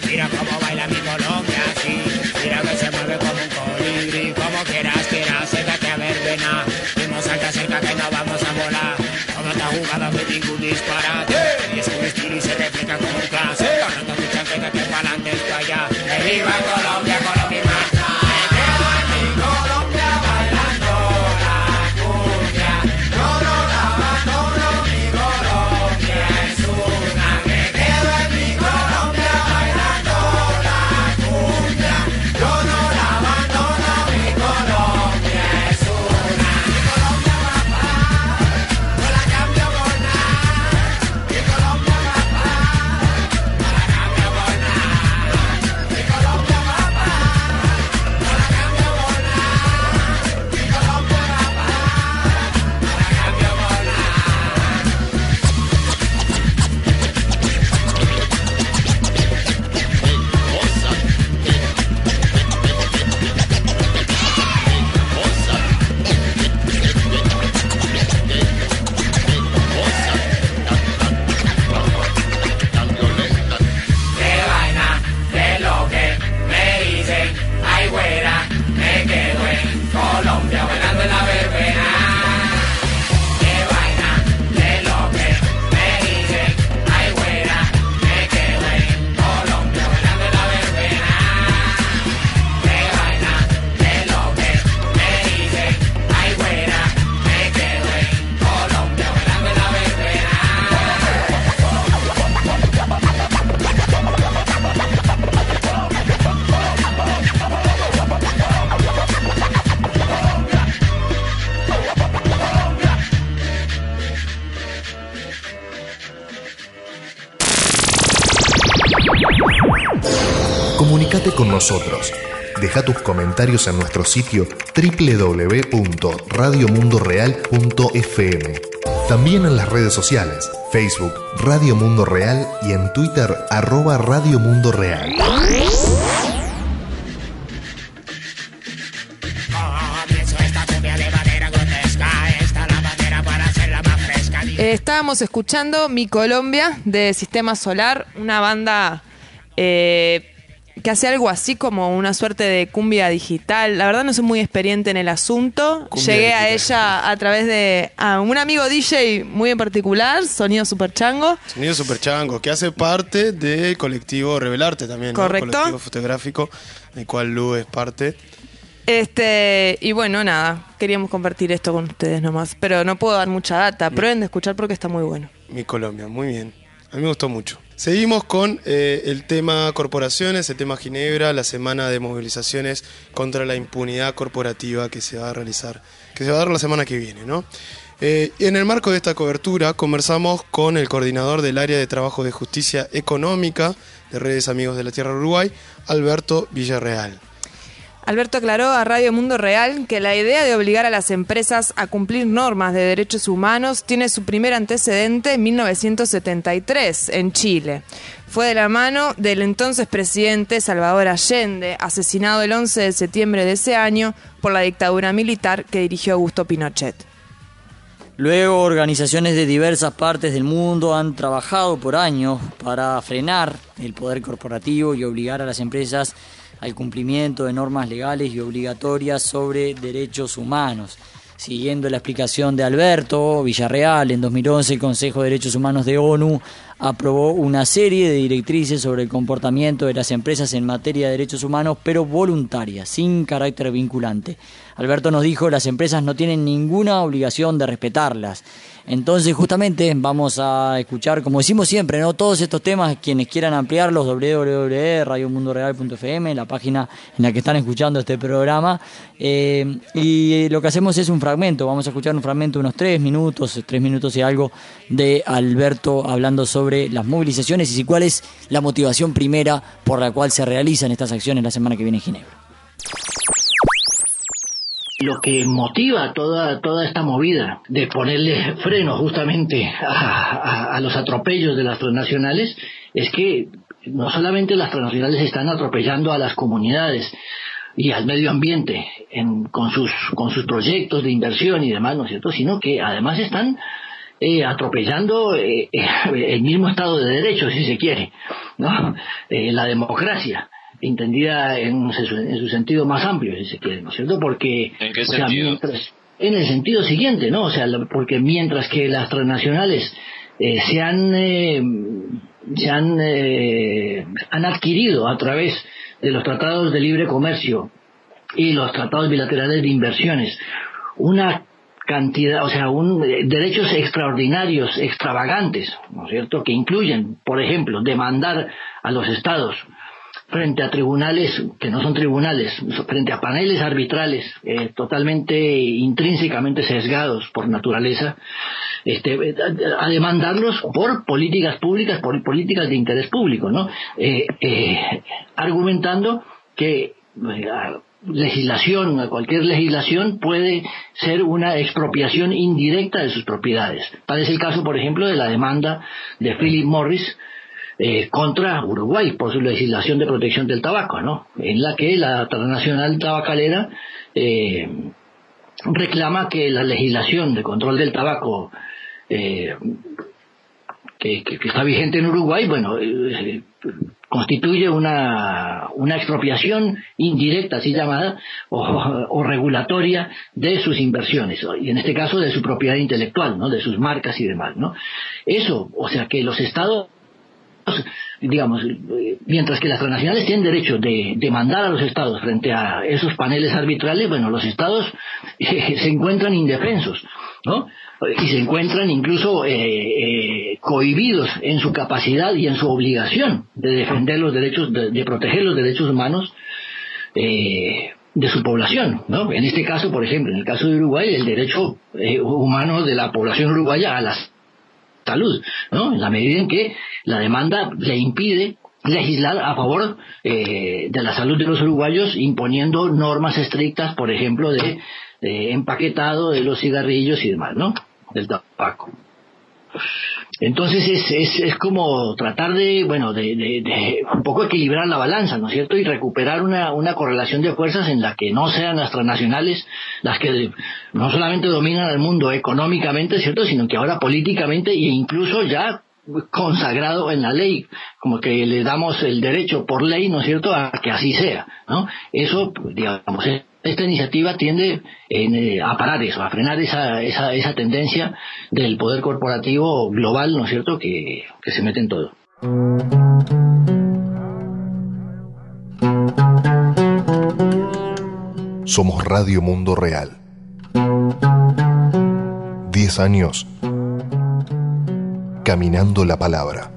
Mira cómo baila mi Colombia, sí. Mira que se mueve como un colibrí. Como quieras, acércate a ver, vena. Vemos salta cerca que no vamos a volar. Como esta jugada no hay ningún disparate. Y es un estilo y se replica como un clase. Ganando tu chanqueta que pa'lante es pa' allá. ¡Que viva Colombia, Colombia y marcha! Me quedo en mi Colombia bailando la cumbia. Yo no la abandono, mi Colombia es una. Me quedo en mi Colombia bailando la cumbia. Yo no la abandono, mi Colombia es una. Mi Colombia va a parar, no la cambio por nada. Mi Colombia va a parar, no la cambio por nada. Mi Colombia va a parar, no la cambio por nada. Mi Colombia va a parar, no la cambio por nada. Qué vaina, qué lo que me dicen, ay güera, me quedo en Colombia bailando en la verbena. Qué vaina, qué lo que me dicen, ay güera, me quedo en Colombia bailando en la verbena. Qué vaina, qué lo que me dicen, ay güera, me quedo en Colombia bailando en la verbena. Comunicate con nosotros. Deja tus comentarios en nuestro sitio www.radiomundoreal.fm. También en las redes sociales, Facebook, Radio Mundo Real y en Twitter, @Radio Mundo Real. Comienzo esta cumbia de bandera grotesca. Esta es la bandera para hacerla más fresca. Estábamos escuchando Mi Colombia de Sistema Solar, una banda que hace algo así como una suerte de cumbia digital. La verdad no soy muy experiente en el asunto. Cumbia Llegué a digital. ella a través de un amigo DJ muy en particular, Sonido Super Chango. Sonido Super Chango, que hace parte del colectivo Revelarte también, ¿no? Correcto. Colectivo fotográfico, del cual Lu es parte. Y bueno, nada, queríamos compartir esto con ustedes nomás. Pero no puedo dar mucha data. Prueben de escuchar porque está muy bueno. Mi Colombia, muy bien. A mí me gustó mucho. Seguimos con el tema corporaciones, el tema Ginebra, la semana de movilizaciones contra la impunidad corporativa que se va a realizar, que se va a dar la semana que viene, ¿no? En el marco de esta cobertura conversamos con el coordinador del área de trabajo de justicia económica de Redes Amigos de la Tierra Uruguay, Alberto Villarreal. Alberto aclaró a Radio Mundo Real que la idea de obligar a las empresas a cumplir normas de derechos humanos tiene su primer antecedente en 1973, en Chile. Fue de la mano del entonces presidente Salvador Allende, asesinado el 11 de septiembre de ese año por la dictadura militar que dirigió Augusto Pinochet. Luego, organizaciones de diversas partes del mundo han trabajado por años para frenar el poder corporativo y obligar a las empresas al cumplimiento de normas legales y obligatorias sobre derechos humanos. Siguiendo la explicación de Alberto Villarreal, en 2011 el Consejo de Derechos Humanos de ONU aprobó una serie de directrices sobre el comportamiento de las empresas en materia de derechos humanos, pero voluntarias, sin carácter vinculante. Alberto nos dijo, las empresas no tienen ninguna obligación de respetarlas. Entonces, justamente, vamos a escuchar, como decimos siempre, ¿no? Todos estos temas, quienes quieran ampliarlos, www.radiomundoreal.fm, la página en la que están escuchando este programa. Y lo que hacemos es un fragmento, vamos a escuchar un fragmento de unos 3 minutos y algo, de Alberto hablando sobre las movilizaciones y cuál es la motivación primera por la cual se realizan estas acciones la semana que viene en Ginebra. Lo que motiva toda esta movida de ponerle freno justamente a los atropellos de las transnacionales es que no solamente las transnacionales están atropellando a las comunidades y al medio ambiente con sus proyectos de inversión y demás, ¿no es cierto?, sino que además están atropellando el mismo Estado de Derecho, si se quiere. ¿no? La democracia, entendida en su sentido más amplio, si se quiere, ¿no es cierto? Porque, ¿en qué sentido? En el sentido siguiente, ¿no? O sea, porque mientras que las transnacionales han adquirido a través de los tratados de libre comercio y los tratados bilaterales de inversiones una cantidad, o sea, derechos extraordinarios, extravagantes, ¿no es cierto?, que incluyen, por ejemplo, demandar a los estados frente a tribunales que no son tribunales, frente a paneles arbitrales totalmente intrínsecamente sesgados por naturaleza, a demandarlos por políticas públicas, por políticas de interés público, ¿no? Argumentando que cualquier legislación puede ser una expropiación indirecta de sus propiedades. Tal es el caso, por ejemplo, de la demanda de Philip Morris contra Uruguay por su legislación de protección del tabaco, ¿no? En la que la transnacional tabacalera reclama que la legislación de control del tabaco que está vigente en Uruguay, constituye una expropiación indirecta, así llamada, o regulatoria de sus inversiones, y en este caso de su propiedad intelectual, ¿no?, de sus marcas y demás, ¿no? Eso, o sea, que los estados, digamos, mientras que las transnacionales tienen derecho de demandar a los estados frente a esos paneles arbitrales, los estados se encuentran indefensos, ¿no? Y se encuentran incluso cohibidos en su capacidad y en su obligación de defender los derechos, de proteger los derechos humanos de su población, ¿no? En este caso, por ejemplo, en el caso de Uruguay, el derecho humano de la población uruguaya a la salud, ¿no? En la medida en que la demanda le impide legislar a favor de la salud de los uruguayos, imponiendo normas estrictas, por ejemplo, de empaquetado de los cigarrillos y demás, ¿no?, del tabaco. Entonces es como tratar de un poco equilibrar la balanza, ¿no es cierto?, y recuperar una correlación de fuerzas en la que no sean las transnacionales las que no solamente dominan al mundo económicamente, ¿cierto?, sino que ahora políticamente e incluso ya consagrado en la ley, como que le damos el derecho por ley, ¿no es cierto?, a que así sea, ¿no? Eso, digamos, esta iniciativa tiende a parar eso, a frenar esa tendencia del poder corporativo global, ¿no es cierto?, que se mete en todo. Somos Radio Mundo Real. 10 años caminando la palabra.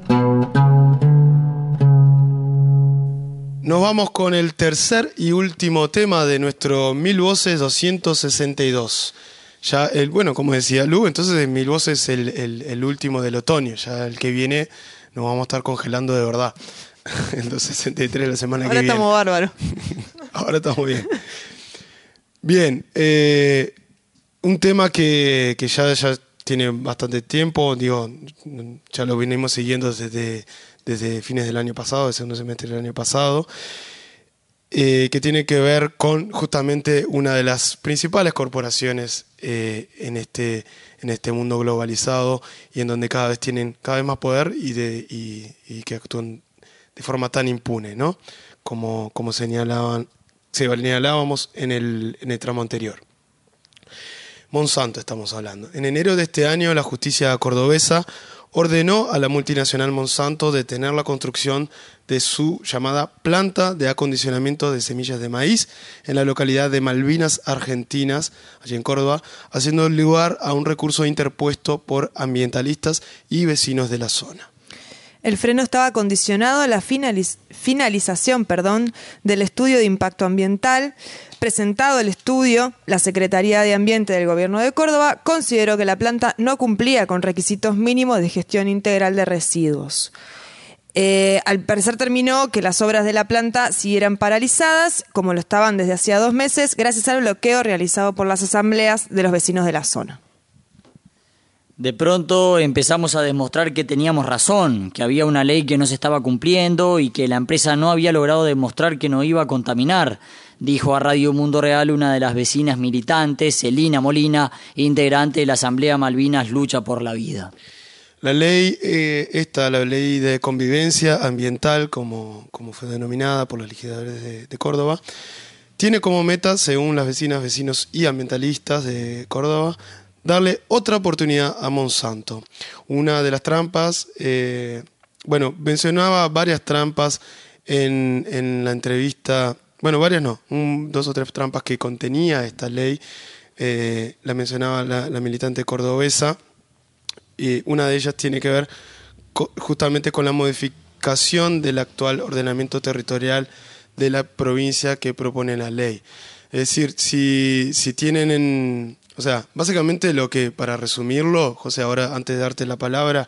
Nos vamos con el tercer y último tema de nuestro Mil Voces 262. Ya como decía Lu, entonces Mil Voces es el último del otoño. Ya el que viene nos vamos a estar congelando de verdad. El 263 la semana que viene. Ahora estamos bárbaros. Ahora estamos bien. Bien, un tema que ya tiene bastante tiempo, ya lo venimos siguiendo desde fines del año pasado, el segundo semestre del año pasado, que tiene que ver con justamente una de las principales corporaciones en este mundo globalizado y en donde cada vez tienen cada vez más poder y que actúan de forma tan impune, ¿no? Como señalábamos en el tramo anterior. Monsanto estamos hablando. En enero de este año, la justicia cordobesa ordenó a la multinacional Monsanto detener la construcción de su llamada planta de acondicionamiento de semillas de maíz en la localidad de Malvinas Argentinas, allí en Córdoba, haciendo lugar a un recurso interpuesto por ambientalistas y vecinos de la zona. El freno estaba condicionado a la finalización del estudio de impacto ambiental. Presentado el estudio, la Secretaría de Ambiente del Gobierno de Córdoba consideró que la planta no cumplía con requisitos mínimos de gestión integral de residuos. Al parecer terminó que las obras de la planta siguieran paralizadas, como lo estaban desde hacía 2 meses, gracias al bloqueo realizado por las asambleas de los vecinos de la zona. De pronto empezamos a demostrar que teníamos razón, que había una ley que no se estaba cumpliendo y que la empresa no había logrado demostrar que no iba a contaminar, dijo a Radio Mundo Real una de las vecinas militantes, Celina Molina, integrante de la Asamblea Malvinas Lucha por la Vida. La ley, la ley de convivencia ambiental, como fue denominada por los legisladores de Córdoba, tiene como meta, según las vecinas, vecinos y ambientalistas de Córdoba, darle otra oportunidad a Monsanto. Una de las trampas, mencionaba varias trampas en la entrevista, varias no, 2 o 3 trampas que contenía esta ley, la mencionaba la militante cordobesa, y una de ellas tiene que ver justamente con la modificación del actual ordenamiento territorial de la provincia que propone la ley. Es decir, si tienen básicamente lo que, para resumirlo, José, ahora antes de darte la palabra,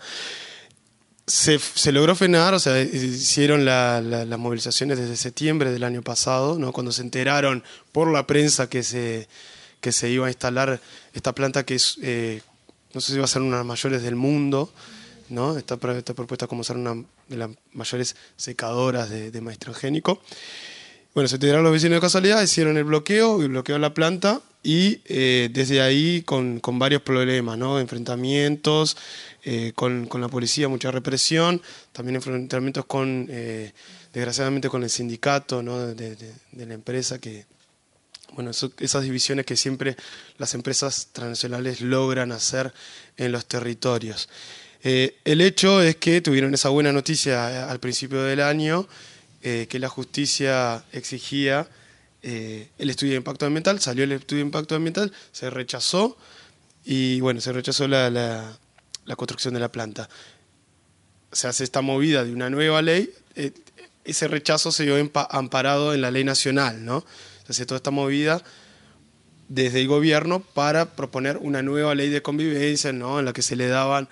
se logró frenar, hicieron las movilizaciones desde septiembre del año pasado, ¿no? Cuando se enteraron por la prensa que se iba a instalar esta planta que es, no sé si va a ser una de las mayores del mundo, ¿no? Está propuesta como ser una de las mayores secadoras de maíz transgénico. Bueno, se enteraron los vecinos de casualidad, hicieron el bloqueo la planta y desde ahí con varios problemas, ¿no? Enfrentamientos con la policía, mucha represión, también enfrentamientos desgraciadamente con el sindicato, ¿no? de la empresa, que esas divisiones que siempre las empresas transnacionales logran hacer en los territorios. El hecho es que tuvieron esa buena noticia al principio del año, que la justicia exigía el estudio de impacto ambiental, salió el estudio de impacto ambiental, se rechazó y se rechazó la construcción de la planta. Se hace esta movida de una nueva ley, ese rechazo se vio amparado en la ley nacional, ¿no? Se hace toda esta movida desde el gobierno para proponer una nueva ley de convivencia, ¿no? En la que se le daban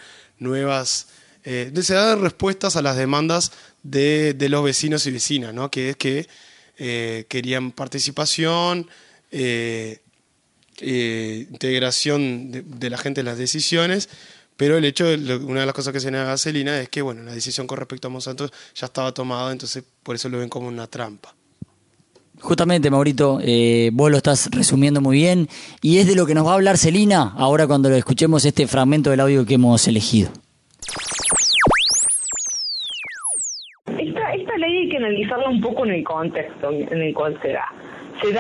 se daban respuestas a las demandas de los vecinos y vecinas, ¿no? Que es que querían participación, integración de la gente en las decisiones, pero el hecho, una de las cosas que se niega a Celina es que la decisión con respecto a Monsanto ya estaba tomada, entonces por eso lo ven como una trampa. Justamente, Maurito, vos lo estás resumiendo muy bien y es de lo que nos va a hablar Celina ahora cuando lo escuchemos este fragmento del audio que hemos elegido. Esta ley hay que analizarla un poco en el contexto en el cual se da. Se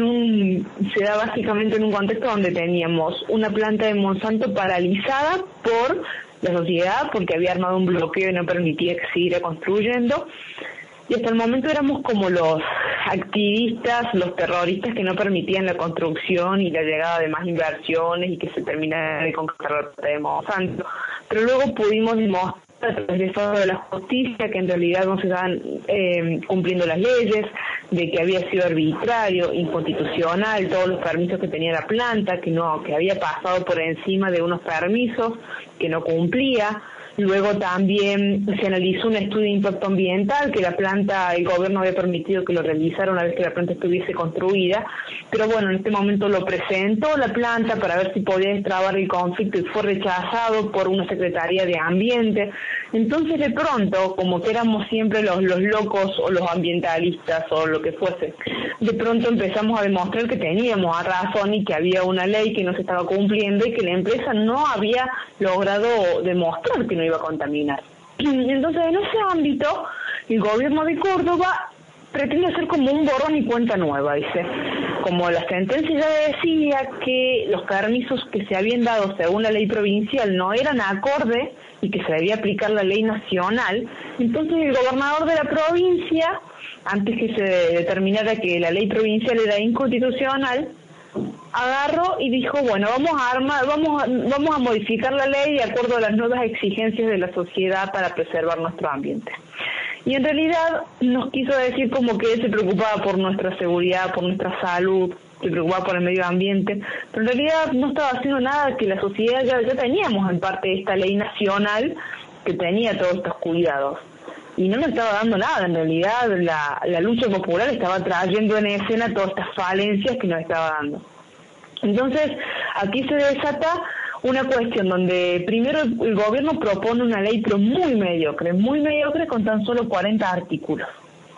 da básicamente en un contexto donde teníamos una planta de Monsanto paralizada por la sociedad porque había armado un bloqueo y no permitía que se siguiera construyendo. Y hasta el momento éramos como los activistas, los terroristas que no permitían la construcción y la llegada de más inversiones y que se terminara de conquistar la planta de Monsanto. Pero luego pudimos demostrar a través del foro de la justicia que en realidad no se estaban cumpliendo las leyes, de que había sido arbitrario, inconstitucional, todos los permisos que tenía la planta, que había pasado por encima de unos permisos que no cumplía. Luego también se analizó un estudio de impacto ambiental que el gobierno había permitido que lo realizara una vez que la planta estuviese construida, pero en este momento lo presentó la planta para ver si podía destrabar el conflicto y fue rechazado por una Secretaría de Ambiente. Entonces de pronto, como que éramos siempre los locos o los ambientalistas o lo que fuese, de pronto empezamos a demostrar que teníamos razón y que había una ley que no se estaba cumpliendo y que la empresa no había logrado demostrar que no iba a contaminar. Entonces, en ese ámbito, el gobierno de Córdoba pretende hacer como un borrón y cuenta nueva, dice. Como la sentencia ya decía que los permisos que se habían dado según la ley provincial no eran acorde y que se debía aplicar la ley nacional, entonces el gobernador de la provincia, antes que se determinara que la ley provincial era inconstitucional, agarró y dijo, vamos a modificar la ley de acuerdo a las nuevas exigencias de la sociedad para preservar nuestro ambiente. Y en realidad nos quiso decir como que él se preocupaba por nuestra seguridad, por nuestra salud, se preocupaba por el medio ambiente, pero en realidad no estaba haciendo nada que la sociedad ya teníamos en parte esta ley nacional que tenía todos estos cuidados. Y no nos estaba dando nada, en realidad la lucha popular estaba trayendo en escena todas estas falencias que nos estaba dando. Entonces, aquí se desata una cuestión donde primero el gobierno propone una ley pero muy mediocre con tan solo 40 artículos.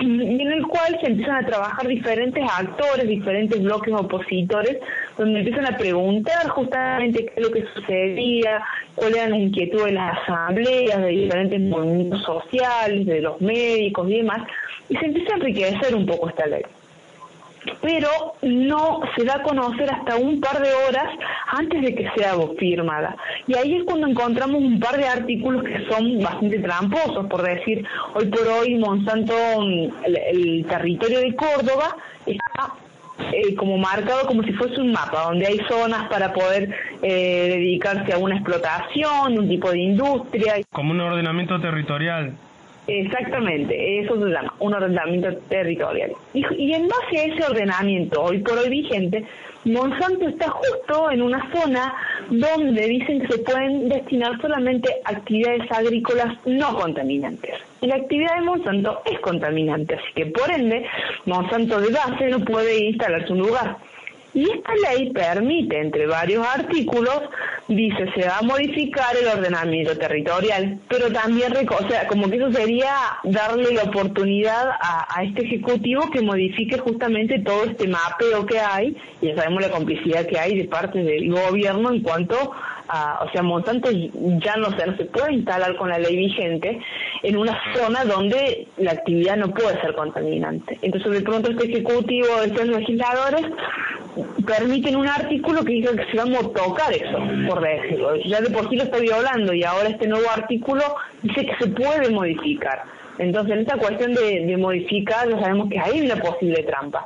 y en el cual se empiezan a trabajar diferentes actores, diferentes bloques opositores, donde empiezan a preguntar justamente qué es lo que sucedía, cuáles eran las inquietudes de las asambleas, de diferentes movimientos sociales, de los médicos y demás, y se empieza a enriquecer un poco esta ley. Pero no se da a conocer hasta un par de horas antes de que sea firmada. Y ahí es cuando encontramos un par de artículos que son bastante tramposos, por decir, hoy por hoy Monsanto, el territorio de Córdoba, está como marcado como si fuese un mapa, donde hay zonas para poder dedicarse a una explotación, un tipo de industria. Como un ordenamiento territorial. Exactamente, eso se llama un ordenamiento territorial. Y en base a ese ordenamiento, hoy por hoy vigente, Monsanto está justo en una zona donde dicen que se pueden destinar solamente actividades agrícolas no contaminantes. Y la actividad de Monsanto es contaminante, así que por ende, Monsanto de base no puede instalarse un lugar. Y esta ley permite, entre varios artículos, dice, se va a modificar el ordenamiento territorial, pero también, o sea, como que eso sería darle la oportunidad a este Ejecutivo que modifique justamente todo este mapeo que hay, y ya sabemos la complicidad que hay de parte del gobierno en cuanto a, o sea, Monsanto ya no se puede instalar con la ley vigente en una zona donde la actividad no puede ser contaminante. Entonces, de pronto este Ejecutivo, estos legisladores, permiten un artículo que dice que se va a tocar eso, por decirlo. Ya de por sí lo está violando y ahora este nuevo artículo dice que se puede modificar. Entonces, en esta cuestión de modificar, ya sabemos que hay una posible trampa.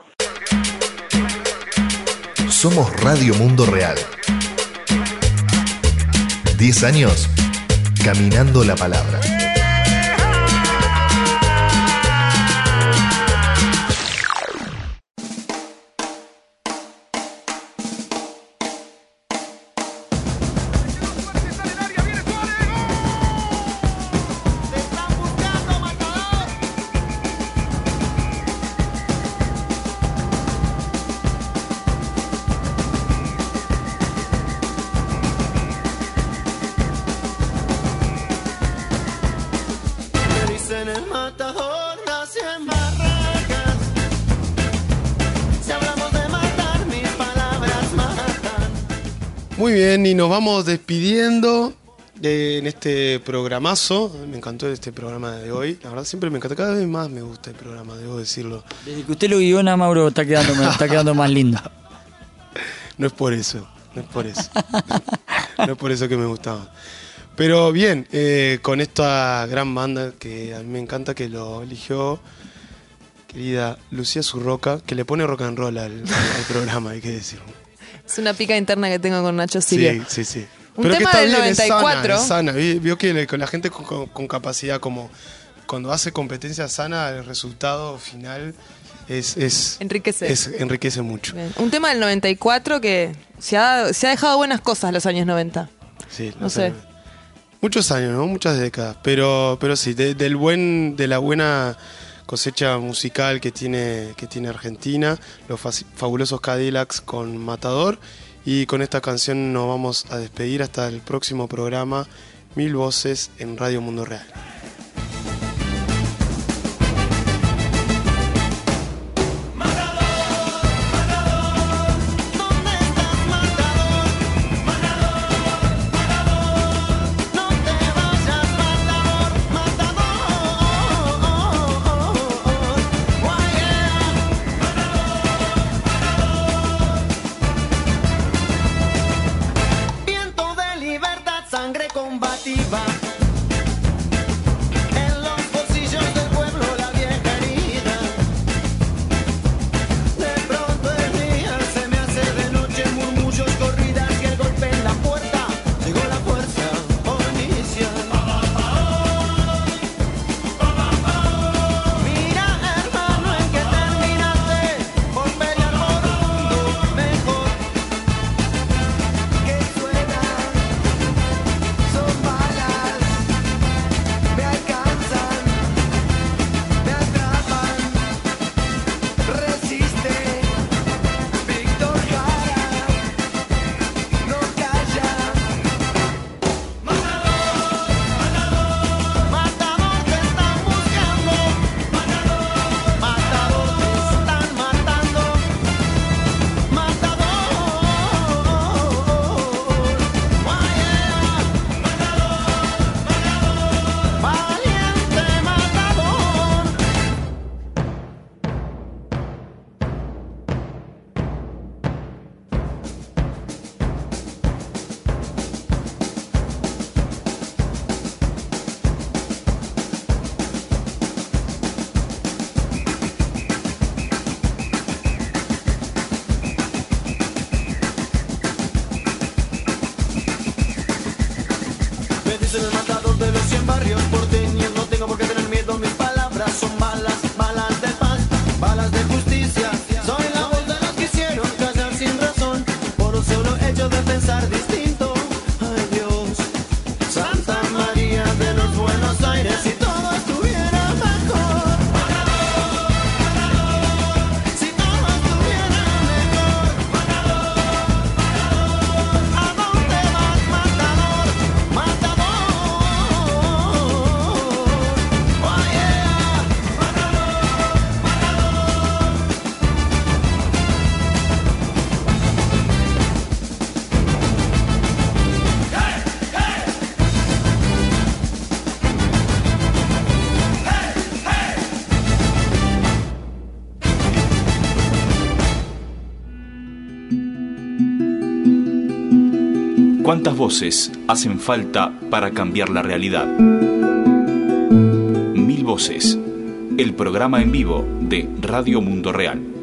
Somos Radio Mundo Real. 10 años caminando la palabra. Muy bien, y nos vamos despidiendo en este programazo. Me encantó este programa de hoy. La verdad siempre me encanta, cada vez más me gusta el programa, debo decirlo. Desde que usted lo guiona, Mauro, está quedando más lindo. No es por eso, no es por eso. No es por eso que me gustaba. Pero bien, con esta gran banda que a mí me encanta, que lo eligió querida Lucía Zurroca, que le pone rock and roll al programa, hay que decirlo. Es una pica interna que tengo con Nacho Siria. Sí. Un pero tema del 94. Es sana. Vio que con la gente con capacidad, como cuando hace competencia sana, el resultado final enriquece mucho. Bien. Un tema del 94 que se ha dejado buenas cosas los años 90. Sí, no sé. Muchos años, ¿no? Muchas décadas. Pero sí, de la buena cosecha musical que tiene Argentina, los fabulosos Cadillacs con Matador, y con esta canción nos vamos a despedir hasta el próximo programa, 1000 Voces en Radio Mundo Real. Viento de libertad, sangre combativa. son balas, balas de paz, balas de justicia. Soy la voz de los que hicieron callar sin razón, por un solo hecho de pensar distinto. Ay Dios, Santa María de los Buenos Aires, si todo estuviera mejor. Si todo estuviera mejor. ¿A dónde vas, matador? Matador. Oh yeah. ¿Cuántas voces hacen falta para cambiar la realidad? 1000 voces, el programa en vivo de Radio Mundo Real.